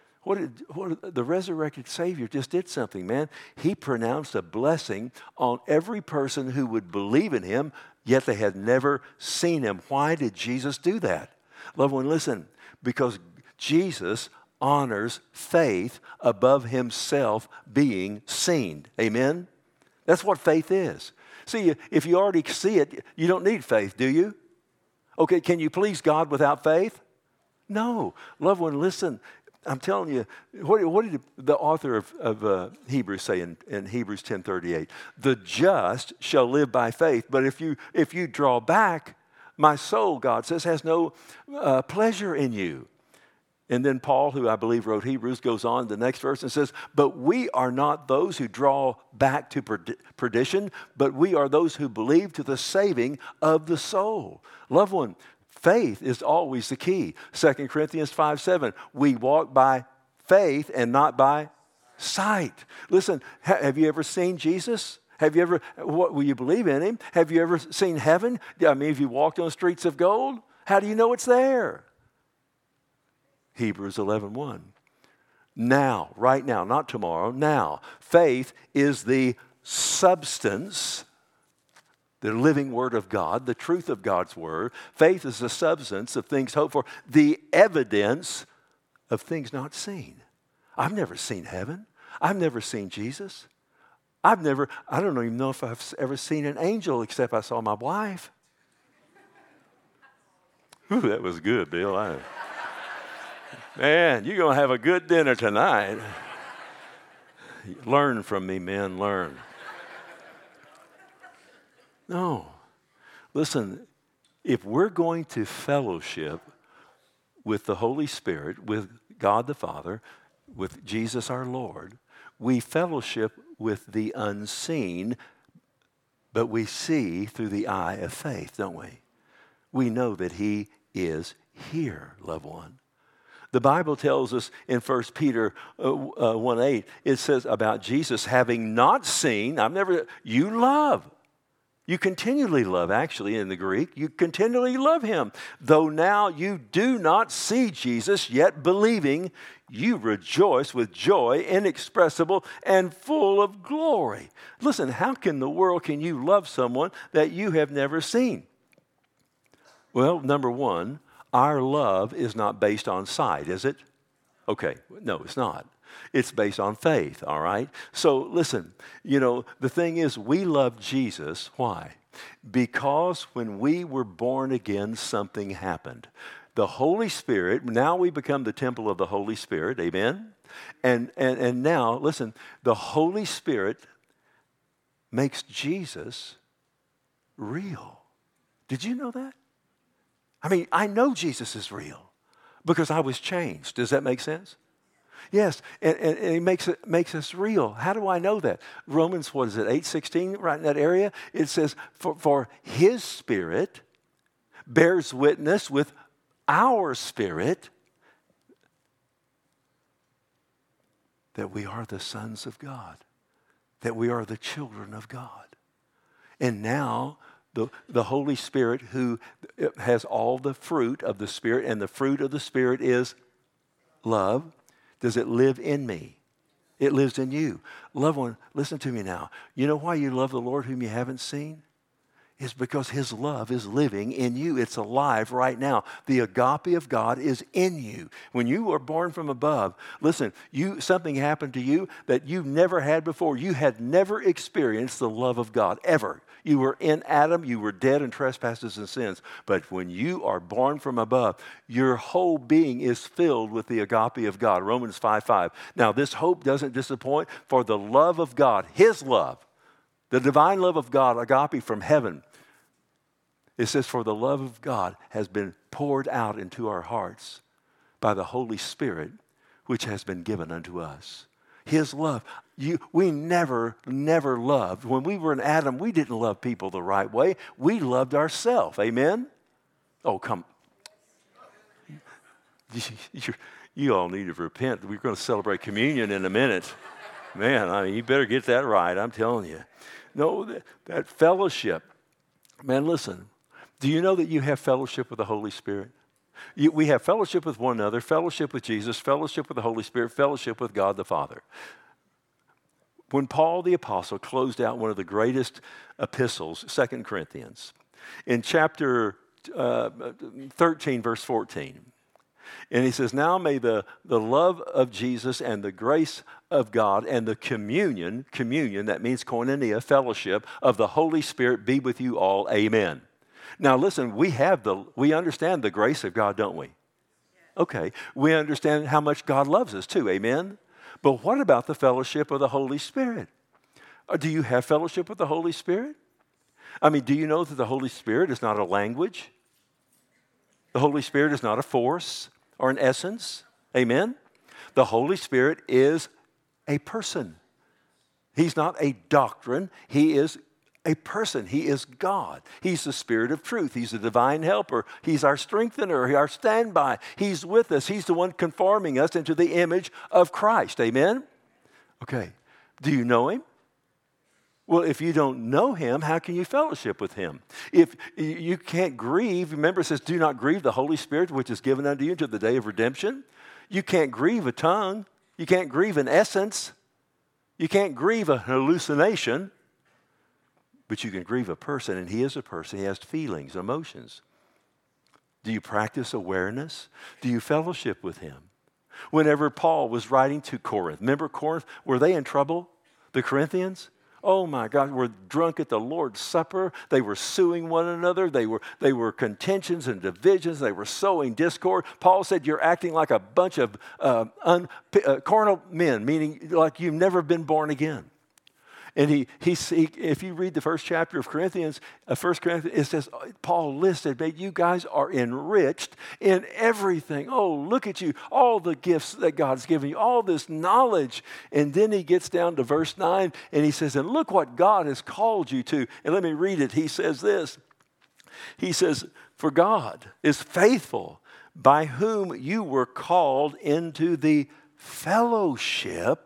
The resurrected Savior just did something, man. He pronounced a blessing on every person who would believe in him, yet they had never seen him. Why did Jesus do that? Loved one, listen, because Jesus honors faith above himself being seen. Amen? That's what faith is. See, if you already see it, you don't need faith, do you? Okay, can you please God without faith? No. Loved one, listen, I'm telling you, what did the author of Hebrews say in Hebrews 10:38? The just shall live by faith, but if you draw back, my soul, God says, has no pleasure in you. And then Paul, who I believe wrote Hebrews, goes on the next verse and says, but we are not those who draw back to perdition, but we are those who believe to the saving of the soul. Loved one, faith is always the key. 2 Corinthians 5:7, we walk by faith and not by sight. Listen, have you ever seen Jesus? Will you believe in him? Have you ever seen heaven? I mean, have you walked on streets of gold? How do you know it's there? Hebrews 11:1. Now, right now, not tomorrow, now. Faith is the substance, the living word of God, the truth of God's word. Faith is the substance of things hoped for, the evidence of things not seen. I've never seen heaven. I've never seen Jesus. I don't even know if I've ever seen an angel except I saw my wife. Ooh, that was good, Bill. Man, you're going to have a good dinner tonight. Learn from me, men, learn. No. Listen, if we're going to fellowship with the Holy Spirit, with God the Father, with Jesus our Lord, we fellowship with the unseen, but we see through the eye of faith, don't we? We know that he is here, loved one. The Bible tells us in 1 Peter 1:8, it says about Jesus, having not seen, you love. You continually love, actually, in the Greek. You continually love him. Though now you do not see Jesus, yet believing, you rejoice with joy inexpressible and full of glory. Listen, how in the world can you love someone that you have never seen? Well, number one, our love is not based on sight, is it? Okay, no, it's not. It's based on faith, all right? So listen, the thing is, we love Jesus. Why? Because when we were born again, something happened. The Holy Spirit, now we become the temple of the Holy Spirit, amen? And now, listen, the Holy Spirit makes Jesus real. Did you know that? I know Jesus is real because I was changed. Does that make sense? Yes, and he makes us real. How do I know that? Romans, 8:16, right in that area? It says, for his Spirit bears witness with our spirit that we are the sons of God, that we are the children of God. And now the Holy Spirit, who has all the fruit of the Spirit, and the fruit of the Spirit is love. Does it live in me? It lives in you. Loved one, listen to me now. You know why you love the Lord whom you haven't seen? It's because his love is living in you. It's alive right now. The agape of God is in you. When you were born from above, listen, something happened to you that you've never had before. You had never experienced the love of God, ever. You were in Adam, you were dead in trespasses and sins. But when you are born from above, your whole being is filled with the agape of God. Romans 5:5. Now, this hope doesn't disappoint, for the love of God, his love, the divine love of God, agape from heaven, it says, for the love of God has been poured out into our hearts by the Holy Spirit, which has been given unto us. His love. We never loved. When we were in Adam, we didn't love people the right way. We loved ourselves. Amen? Oh, come. You all need to repent. We're going to celebrate communion in a minute. Man, you better get that right. I'm telling you. No, that fellowship. Man, listen. Do you know that you have fellowship with the Holy Spirit? We have fellowship with one another, fellowship with Jesus, fellowship with the Holy Spirit, fellowship with God the Father. When Paul the Apostle closed out one of the greatest epistles, 2 Corinthians, in chapter 13, verse 14, and he says, now may the love of Jesus and the grace of God and the communion, that means koinonia, fellowship, of the Holy Spirit be with you all. Amen. Now listen, we understand the grace of God, don't we? Okay. We understand how much God loves us too. Amen. But what about the fellowship of the Holy Spirit? Do you have fellowship with the Holy Spirit? Do you know that the Holy Spirit is not a language? The Holy Spirit is not a force or an essence. Amen. The Holy Spirit is a person. He's not a doctrine. He is a person. He is God. He's the Spirit of truth. He's the divine helper. He's our strengthener, our standby. He's with us. He's the one conforming us into the image of Christ. Amen? Okay. Do you know him? Well, if you don't know him, how can you fellowship with him? If you can't grieve, remember it says, do not grieve the Holy Spirit, which is given unto you until the day of redemption. You can't grieve a tongue. You can't grieve an essence. You can't grieve a hallucination. But you can grieve a person, and he is a person. He has feelings, emotions. Do you practice awareness? Do you fellowship with him? Whenever Paul was writing to Corinth, remember Corinth? Were they in trouble? The Corinthians? Oh my God, were drunk at the Lord's Supper. They were suing one another. They were contentions and divisions. They were sowing discord. Paul said, you're acting like a bunch of carnal men, meaning like you've never been born again. And if you read the first chapter of Corinthians, 1 Corinthians, it says, Paul listed, man, you guys are enriched in everything. Oh, look at you, all the gifts that God's given you, all this knowledge. And then he gets down to verse 9, and he says, and look what God has called you to. And let me read it. He says this. He says, for God is faithful, by whom you were called into the fellowship,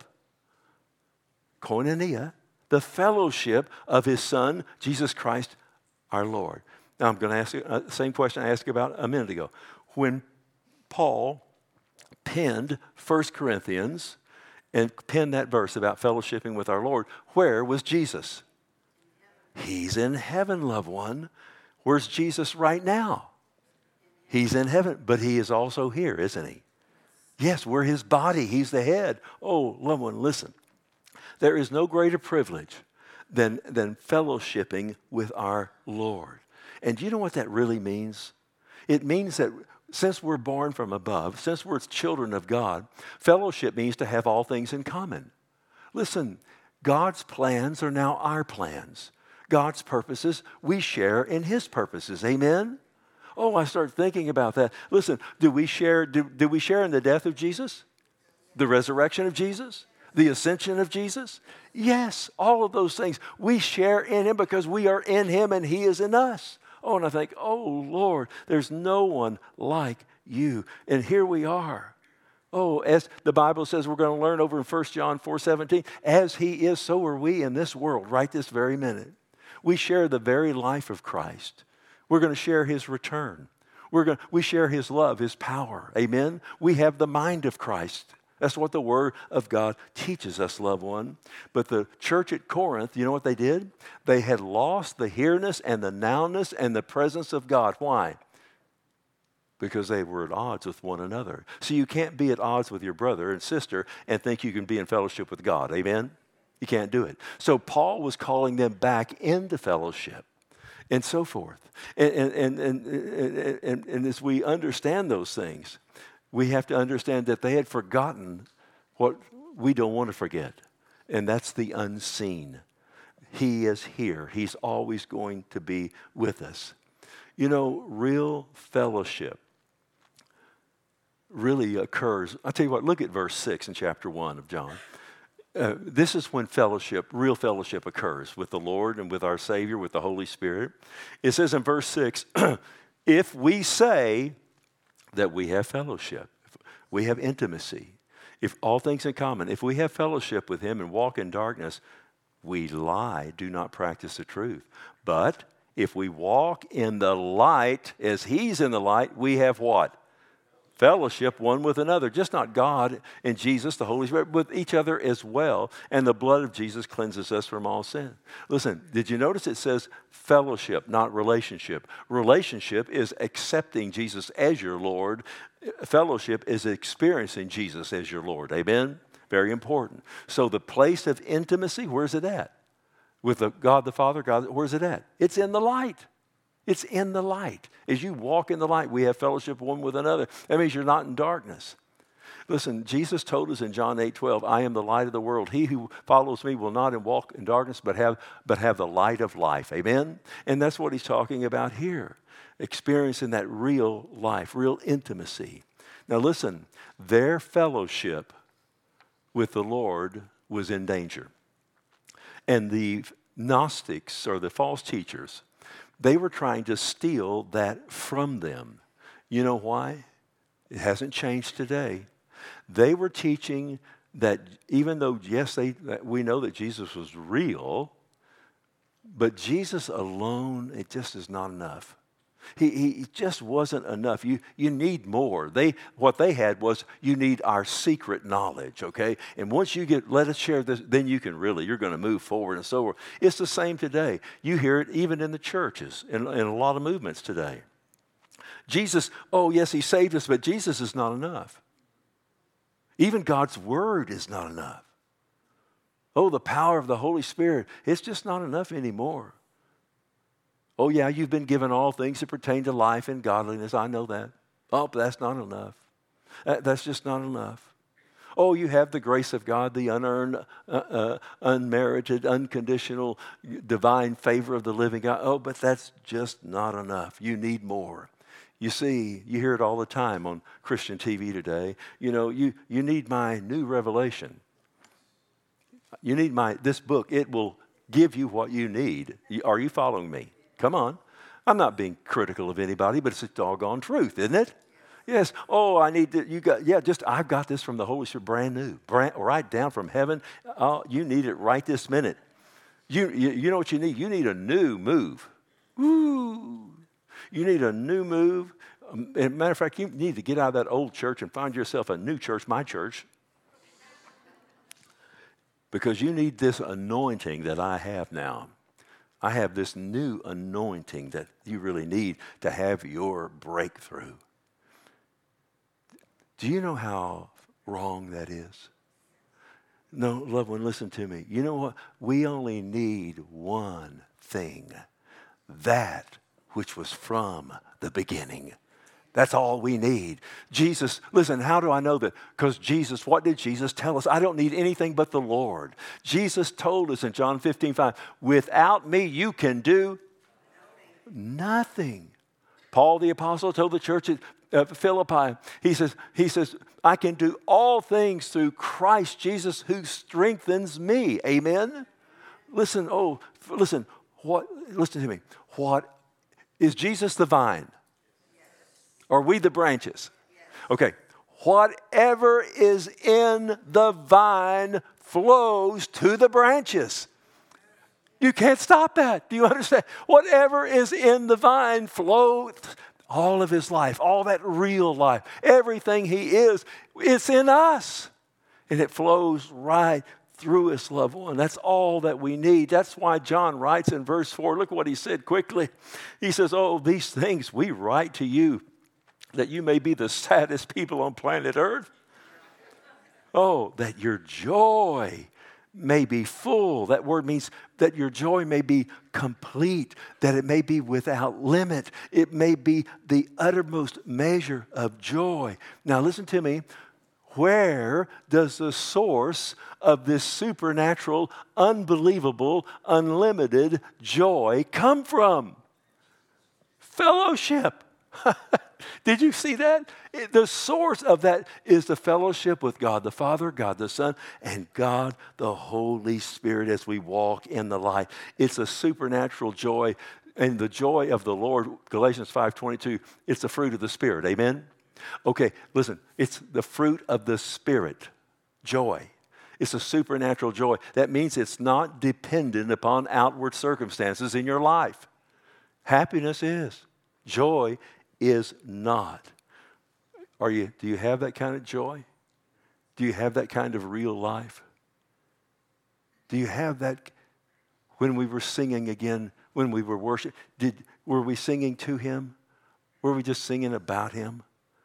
koinonia, the fellowship of his Son, Jesus Christ, our Lord. Now, I'm going to ask you the same question I asked about a minute ago. When Paul penned 1 Corinthians and penned that verse about fellowshipping with our Lord, where was Jesus? He's in heaven, loved one. Where's Jesus right now? He's in heaven, but he is also here, isn't he? Yes, we're his body. He's the head. Oh, loved one, listen. There is no greater privilege than fellowshipping with our Lord. And do you know what that really means? It means that since we're born from above, since we're children of God, fellowship means to have all things in common. Listen, God's plans are now our plans. God's purposes, we share in his purposes. Amen? Oh, I start thinking about that. Listen, do we share in the death of Jesus? The resurrection of Jesus? The ascension of Jesus? Yes, all of those things. We share in him because we are in him and he is in us. Oh, and I think, oh, Lord, there's no one like you. And here we are. Oh, as the Bible says, we're going to learn over in 1 John 4:17, as he is, so are we in this world right this very minute. We share the very life of Christ. We're going to share his return. We share his love, his power. Amen? We have the mind of Christ. That's what the Word of God teaches us, loved one. But the church at Corinth, you know what they did? They had lost the here-ness and the now-ness and the presence of God. Why? Because they were at odds with one another. So you can't be at odds with your brother and sister and think you can be in fellowship with God. Amen? You can't do it. So Paul was calling them back into fellowship and so forth. And as we understand those things, we have to understand that they had forgotten what we don't want to forget, and that's the unseen. He is here. He's always going to be with us. You know, real fellowship really occurs. I'll tell you what, look at verse 6 in chapter 1 of John. This is when real fellowship occurs with the Lord and with our Savior, with the Holy Spirit. It says in verse 6, if we say that we have fellowship, we have intimacy, if all things in common, if we have fellowship with him and walk in darkness, we lie, do not practice the truth. But if we walk in the light as he's in the light, we have what? Fellowship one with another. Just not God and Jesus, the Holy Spirit, but with each other as well. And the blood of Jesus cleanses us from all sin. Listen, did you notice it says fellowship, not relationship? Relationship is accepting Jesus as your Lord. Fellowship is experiencing Jesus as your Lord. Amen? Very important. So the place of intimacy, where's it at? With God the Father, where's it at? It's in the light. It's in the light. As you walk in the light, we have fellowship one with another. That means you're not in darkness. Listen, Jesus told us in John 8:12, I am the light of the world. He who follows me will not walk in darkness, but have the light of life. Amen? And that's what he's talking about here. Experiencing that real life, real intimacy. Now listen, their fellowship with the Lord was in danger. And the Gnostics, or the false teachers, they were trying to steal that from them. You know why? It hasn't changed today. They were teaching that even though, yes, we know that Jesus was real, but Jesus alone, it just is not enough. He just wasn't enough. You need more. What they had was, you need our secret knowledge, okay? And once you let us share this, then you're going to move forward and so forth. It's the same today. You hear it even in the churches, in a lot of movements today. Jesus, oh yes, he saved us, but Jesus is not enough. Even God's word is not enough. Oh, the power of the Holy Spirit. It's just not enough anymore. Oh, yeah, you've been given all things that pertain to life and godliness. I know that. Oh, but that's not enough. That's just not enough. Oh, you have the grace of God, the unearned, unmerited, unconditional, divine favor of the living God. Oh, but that's just not enough. You need more. You see, you hear it all the time on Christian TV today. You know, you need my new revelation. You need this book. It will give you what you need. Are you following me? Come on. I'm not being critical of anybody, but it's a doggone truth, isn't it? Yes. Oh, I need to, I've got this from the Holy Spirit, brand new, right down from heaven. Oh, you need it right this minute. You know what you need? You need a new move. Woo! You need a new move. As a matter of fact, you need to get out of that old church and find yourself a new church, my church. Because you need this anointing that I have now. I have this new anointing that you really need to have your breakthrough. Do you know how wrong that is? No, loved one, listen to me. You know what? We only need one thing. That which was from the beginning. That's all we need. Jesus, listen, how do I know that? Because Jesus, what did Jesus tell us? I don't need anything but the Lord. Jesus told us in John 15:5, without me you can do nothing. Paul the apostle told the church at Philippi, he says, I can do all things through Christ Jesus who strengthens me. Amen? Listen to me. What is Jesus the vine? Are we the branches? Okay. Whatever is in the vine flows to the branches. You can't stop that. Do you understand? Whatever is in the vine flows, all of his life, all that real life, everything he is, it's in us. And it flows right through us, loved one. That's all that we need. That's why John writes in verse 4. Look what he said quickly. He says, oh, these things we write to you, that you may be the saddest people on planet Earth. Oh, that your joy may be full. That word means that your joy may be complete, that it may be without limit. It may be the uttermost measure of joy. Now listen to me. Where does the source of this supernatural, unbelievable, unlimited joy come from? Fellowship. Did you see that? The source of that is the fellowship with God the Father, God the Son, and God the Holy Spirit as we walk in the light. It's a supernatural joy, and the joy of the Lord, Galatians 5:22, it's the fruit of the Spirit. Amen? Okay, listen, it's the fruit of the Spirit, joy. It's a supernatural joy. That means it's not dependent upon outward circumstances in your life. Happiness is. Joy is not. Do you have that kind of joy? Do you have that kind of real life? Do you have that? When we were singing again, when we were worshiping, were we singing to him? Were we just singing about him?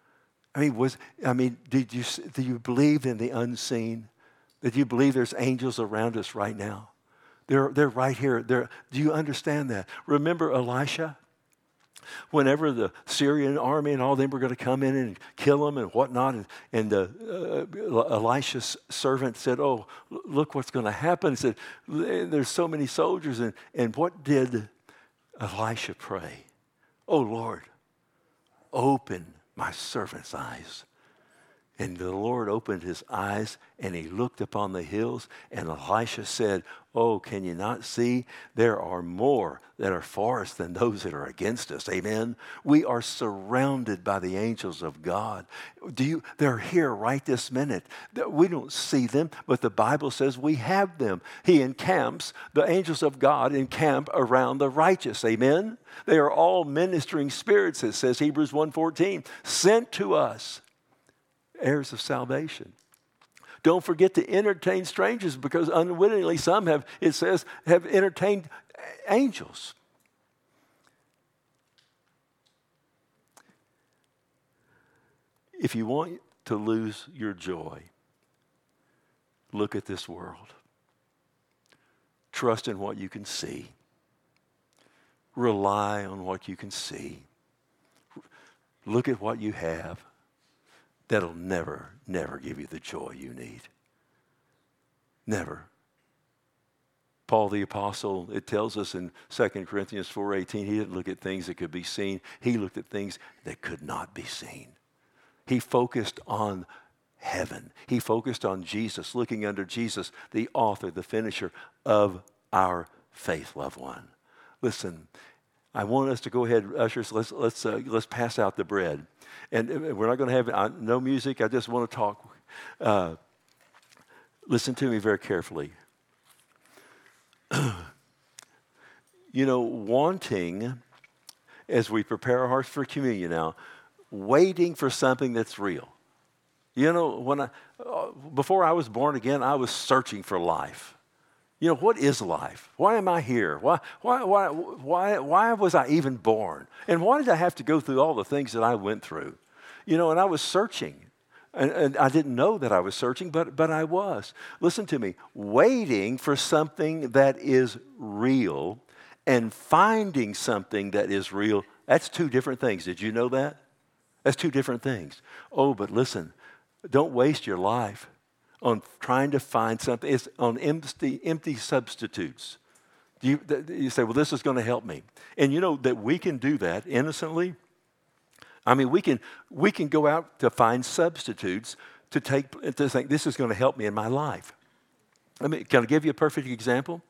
Do you believe in the unseen? Do you believe there's angels around us right now? They're right here. Do you understand that? Remember Elisha? Whenever the Syrian army and all them were going to come in and kill him and whatnot, and Elisha's servant said, oh, look what's going to happen. He said, there's so many soldiers. And what did Elisha pray? Oh, Lord, open my servant's eyes. And the Lord opened his eyes, and he looked upon the hills, and Elisha said, oh, can you not see? There are more that are for us than those that are against us. Amen? We are surrounded by the angels of God. They're here right this minute. We don't see them, but the Bible says we have them. The angels of God encamp around the righteous. Amen? They are all ministering spirits, it says Hebrews 1:14, sent to us. Heirs of salvation. Don't forget to entertain strangers, because unwittingly some have entertained angels. If you want to lose your joy, look at this world. trust in what you can see. Rely on what you can see. Look at what you have. That'll never, never give you the joy you need. Never. Paul the Apostle, it tells us in 2 Corinthians 4:18, he didn't look at things that could be seen. He looked at things that could not be seen. He focused on heaven. He focused on Jesus, looking unto Jesus, the author, the finisher of our faith, loved one. Listen, I want us to go ahead, ushers, let's pass out the bread. And we're not going to have no music. I just want to talk. Listen to me very carefully. You know, wanting, as we prepare our hearts for communion now, waiting for something that's real. You know, before I was born again, I was searching for life. You know, what is life? Why am I here? Why was I even born? And why did I have to go through all the things that I went through? You know, and I was searching. And I didn't know that I was searching, but I was. Listen to me. Waiting for something that is real and finding something that is real, that's two different things. Did you know that? That's two different things. Oh, but listen, don't waste your life on trying to find something. It's on empty substitutes. You say, well, this is going to help me. And you know that we can do that innocently. I mean, we can go out to find substitutes to think this is going to help me in my life. Can I give you a perfect example?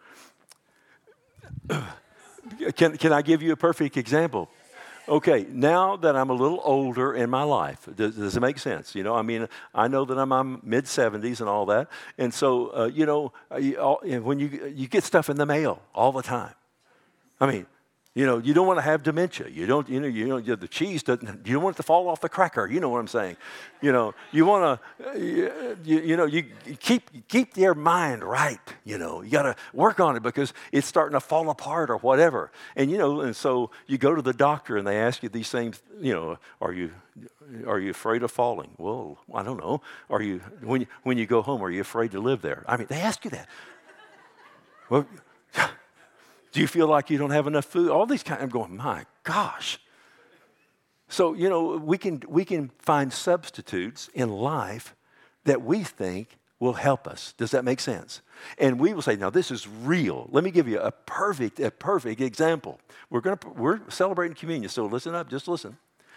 Can I give you a perfect example? Okay, now that I'm a little older in my life, does it make sense? You know, I mean, I know that I'm mid-70s and all that, and so you know, when you get stuff in the mail all the time, I mean. You know, you don't want to have dementia. You don't, the cheese doesn't, you don't want it to fall off the cracker. You know what I'm saying? You know, you want to, you keep your mind right. You know, you got to work on it because it's starting to fall apart or whatever. And, you know, and so you go to the doctor and they ask you these things, you know, are you afraid of falling? Well, I don't know. When you go home, are you afraid to live there? I mean, they ask you that. Well, do you feel like you don't have enough food? All these I'm going, my gosh. So, you know, we can find substitutes in life that we think will help us. Does that make sense? And we will say, now this is real. Let me give you a perfect example. We're celebrating communion, so listen up, just listen.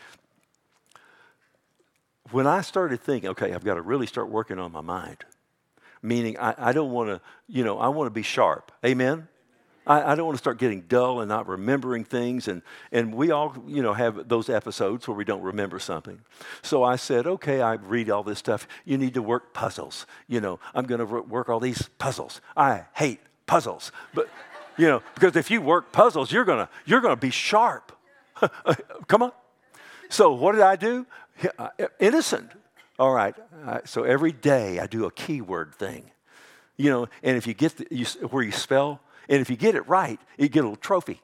When I started thinking, okay, I've got to really start working on my mind, meaning I don't want to, you know, I want to be sharp. Amen? I don't want to start getting dull and not remembering things. And we all, you know, have those episodes where we don't remember something. So I said, okay, I read all this stuff. You need to work puzzles. You know, I'm going to work all these puzzles. I hate puzzles. But, you know, because if you work puzzles, you're going to be sharp. Come on. So what did I do? Innocent. All right. So every day I do a keyword thing. You know, and if you get where you spell, and if you get it right, you get a little trophy.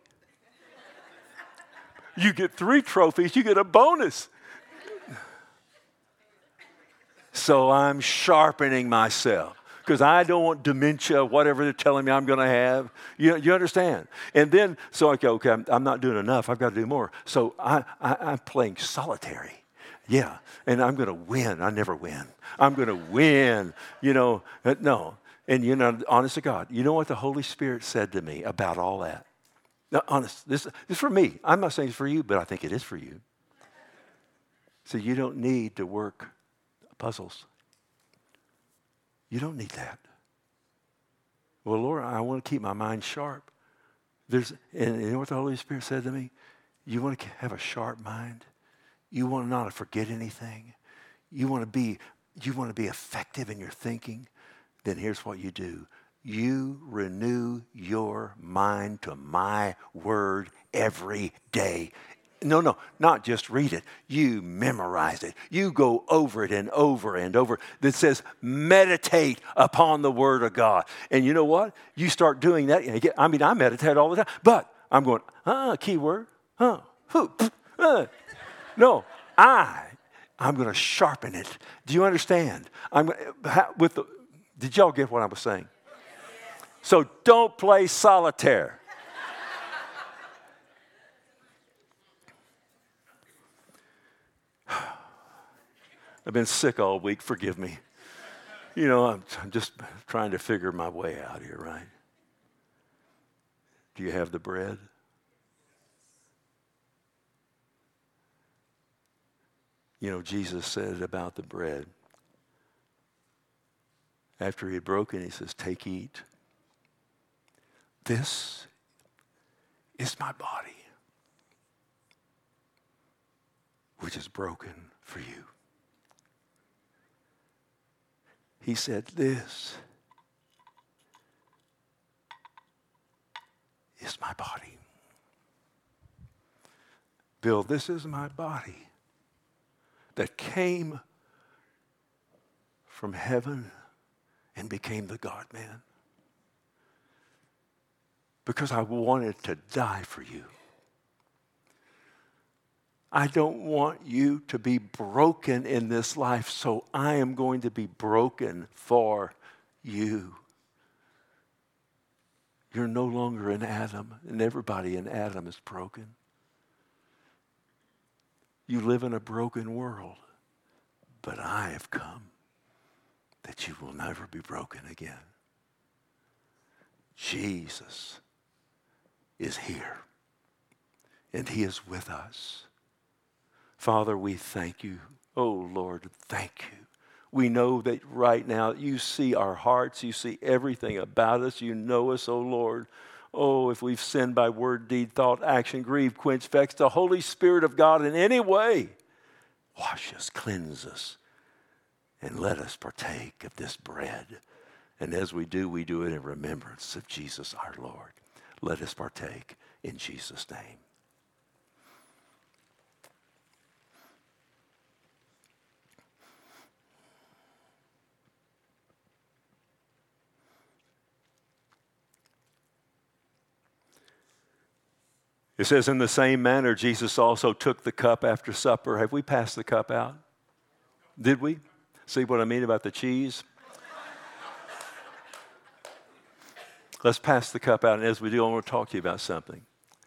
You get 3 trophies, you get a bonus. So I'm sharpening myself because I don't want dementia, whatever they're telling me I'm going to have. You understand? And then, so okay, I'm not doing enough. I've got to do more. So I'm playing solitary. Yeah, and I'm going to win. I never win. I'm going to win. You know, no. And, you know, honest to God, you know what the Holy Spirit said to me about all that? Now, honest, this is for me. I'm not saying it's for you, but I think it is for you. So you don't need to work puzzles. You don't need that. Well, Lord, I want to keep my mind sharp. And you know what the Holy Spirit said to me? You want to have a sharp mind? You want to not forget anything? You want to be effective in your thinking? Then here's what you do. You renew your mind to my word every day. No, not just read it. You memorize it. You go over it and over and over. That says meditate upon the word of God. And you know what? You start doing that. I meditate all the time. But I'm going, keyword. No, I'm going to sharpen it. Do you understand? Did y'all get what I was saying? So don't play solitaire. I've been sick all week. Forgive me. You know, I'm just trying to figure my way out here, right? Do you have the bread? You know, Jesus said about the bread, after he had broken, he says, take, eat. This is my body, which is broken for you. He said, this is my body. Bill, this is my body that came from heaven and became the God-man. Because I wanted to die for you. I don't want you to be broken in this life, so I am going to be broken for you. You're no longer in Adam, and everybody in Adam is broken. You live in a broken world, but I have come that you will never be broken again. Jesus is here, and he is with us. Father, we thank you. Oh, Lord, thank you. We know that right now you see our hearts. You see everything about us. You know us, oh, Lord. Oh, if we've sinned by word, deed, thought, action, grieve, quench, vex, the Holy Spirit of God in any way, wash us, cleanse us, and let us partake of this bread. And as we do it in remembrance of Jesus our Lord. Let us partake in Jesus' name. It says, in the same manner, Jesus also took the cup after supper. Have we passed the cup out? Did we? See what I mean about the cheese? Let's pass the cup out, and as we do, I want to talk to you about something.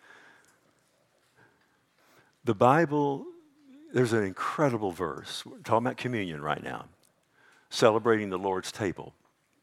The Bible, there's an incredible verse. We're talking about communion right now, celebrating the Lord's table.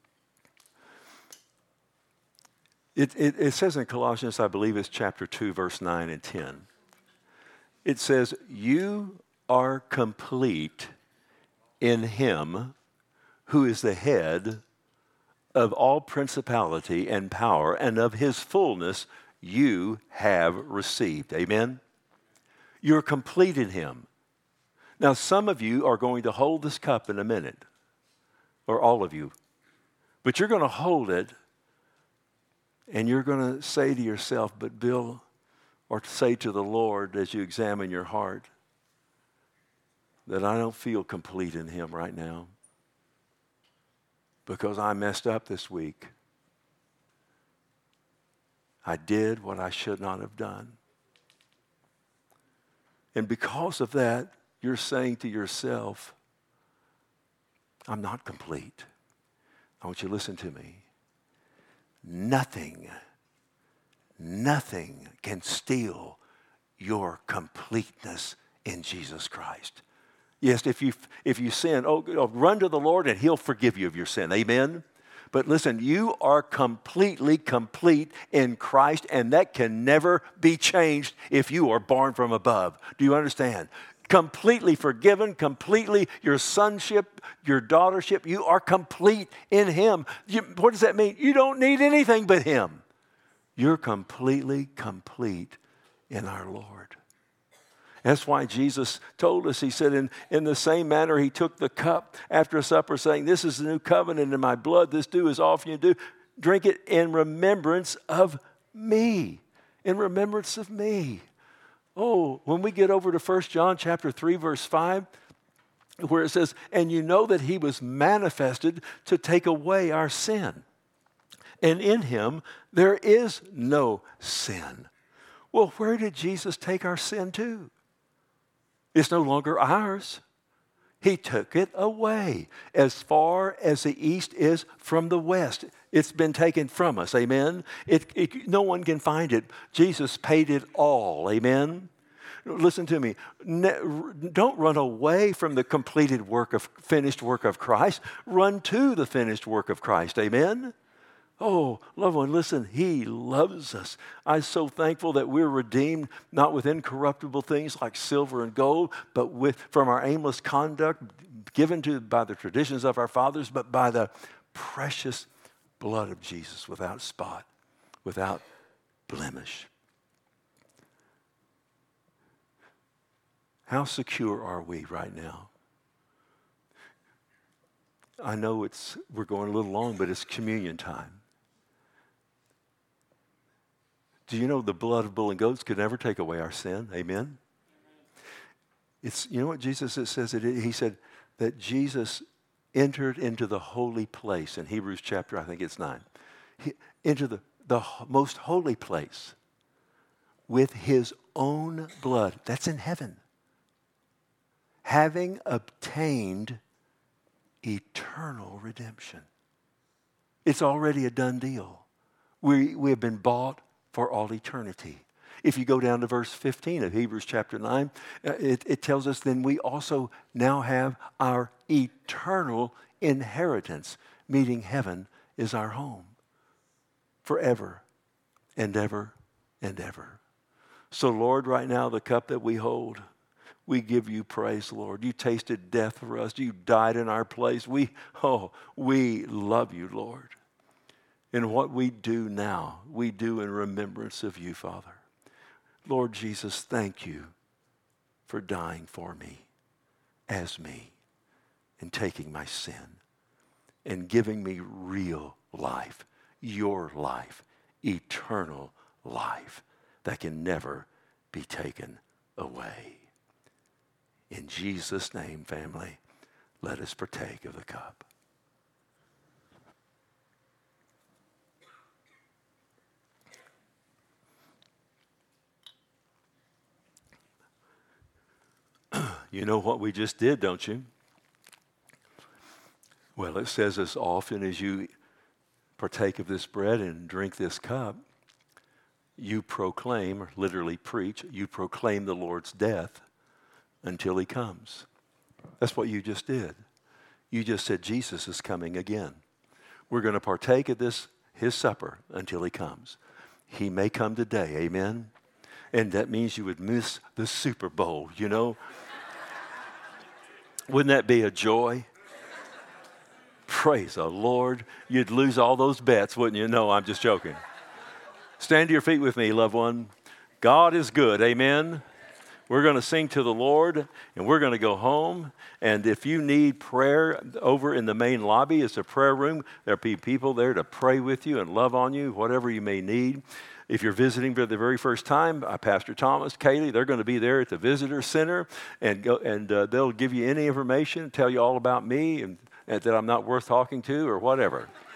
It says in Colossians, I believe it's chapter 2, verse 9 and 10. It says, you are complete in him who is the head of all principality and power, and of his fullness you have received. Amen? You're complete in him. Now, some of you are going to hold this cup in a minute, or all of you, but you're going to hold it. And you're going to say to yourself, but Bill, or say to the Lord as you examine your heart, that I don't feel complete in him right now because I messed up this week. I did what I should not have done. And because of that, you're saying to yourself, I'm not complete. I want you to listen to me. Nothing can steal your completeness in Jesus Christ. Yes, if you sin, run to the Lord and he'll forgive you of your sin. Amen? But listen, you are completely complete in Christ, and that can never be changed if you are born from above. Do you understand? Completely forgiven, completely your sonship, your daughtership, you are complete in him. What does that mean? You don't need anything but him. You're completely complete in our Lord. That's why Jesus told us, he said, in the same manner he took the cup after supper, saying, this is the new covenant in my blood. This do as often you do. Drink it in remembrance of me. In remembrance of me. Oh, when we get over to 1 John chapter 3, verse 5, where it says, and you know that he was manifested to take away our sin. And in him there is no sin. Well, where did Jesus take our sin to? It's no longer ours. He took it away as far as the east is from the west. It's been taken from us. Amen. No one can find it. Jesus paid it all. Amen. Listen to me. Don't run away from the finished work of Christ. Run to the finished work of Christ. Amen. Oh, loved one, listen, He loves us. I'm so thankful that we're redeemed, not with incorruptible things like silver and gold, but from our aimless conduct given by the traditions of our fathers, but by the precious blood of Jesus, without spot, without blemish. How secure are we right now? I know we're going a little long, but it's communion time. Do you know the blood of bull and goats could never take away our sin? Amen? You know what Jesus says? He said that Jesus entered into the holy place in Hebrews chapter, I think it's 9. Into the most holy place with His own blood. That's in heaven. Having obtained eternal redemption. It's already a done deal. We have been bought for all eternity. If you go down to verse 15 of Hebrews chapter 9, it tells us then we also now have our eternal inheritance, meaning heaven is our home forever and ever and ever. So Lord, right now, the cup that we hold, we give you praise, Lord. You tasted death for us. You died in our place. We love you, Lord. And what we do now, we do in remembrance of you, Father. Lord Jesus, thank you for dying for me, as me, and taking my sin, and giving me real life, your life, eternal life that can never be taken away. In Jesus' name, family, let us partake of the cup. You know what we just did, don't you? Well, it says as often as you partake of this bread and drink this cup, you proclaim, or literally preach, you proclaim the Lord's death until He comes. That's what you just did. You just said Jesus is coming again. We're going to partake of His supper until He comes. He may come today, amen? And that means you would miss the Super Bowl, you know? Wouldn't that be a joy? Praise the Lord. You'd lose all those bets, wouldn't you? No, I'm just joking. Stand to your feet with me, loved one. God is good, amen? We're going to sing to the Lord, and we're going to go home. And if you need prayer, over in the main lobby is a prayer room. There'll be people there to pray with you and love on you, whatever you may need. If you're visiting for the very first time, Pastor Thomas, Kaylee, they're going to be there at the visitor center, and they'll give you any information, tell you all about me, and that I'm not worth talking to or whatever.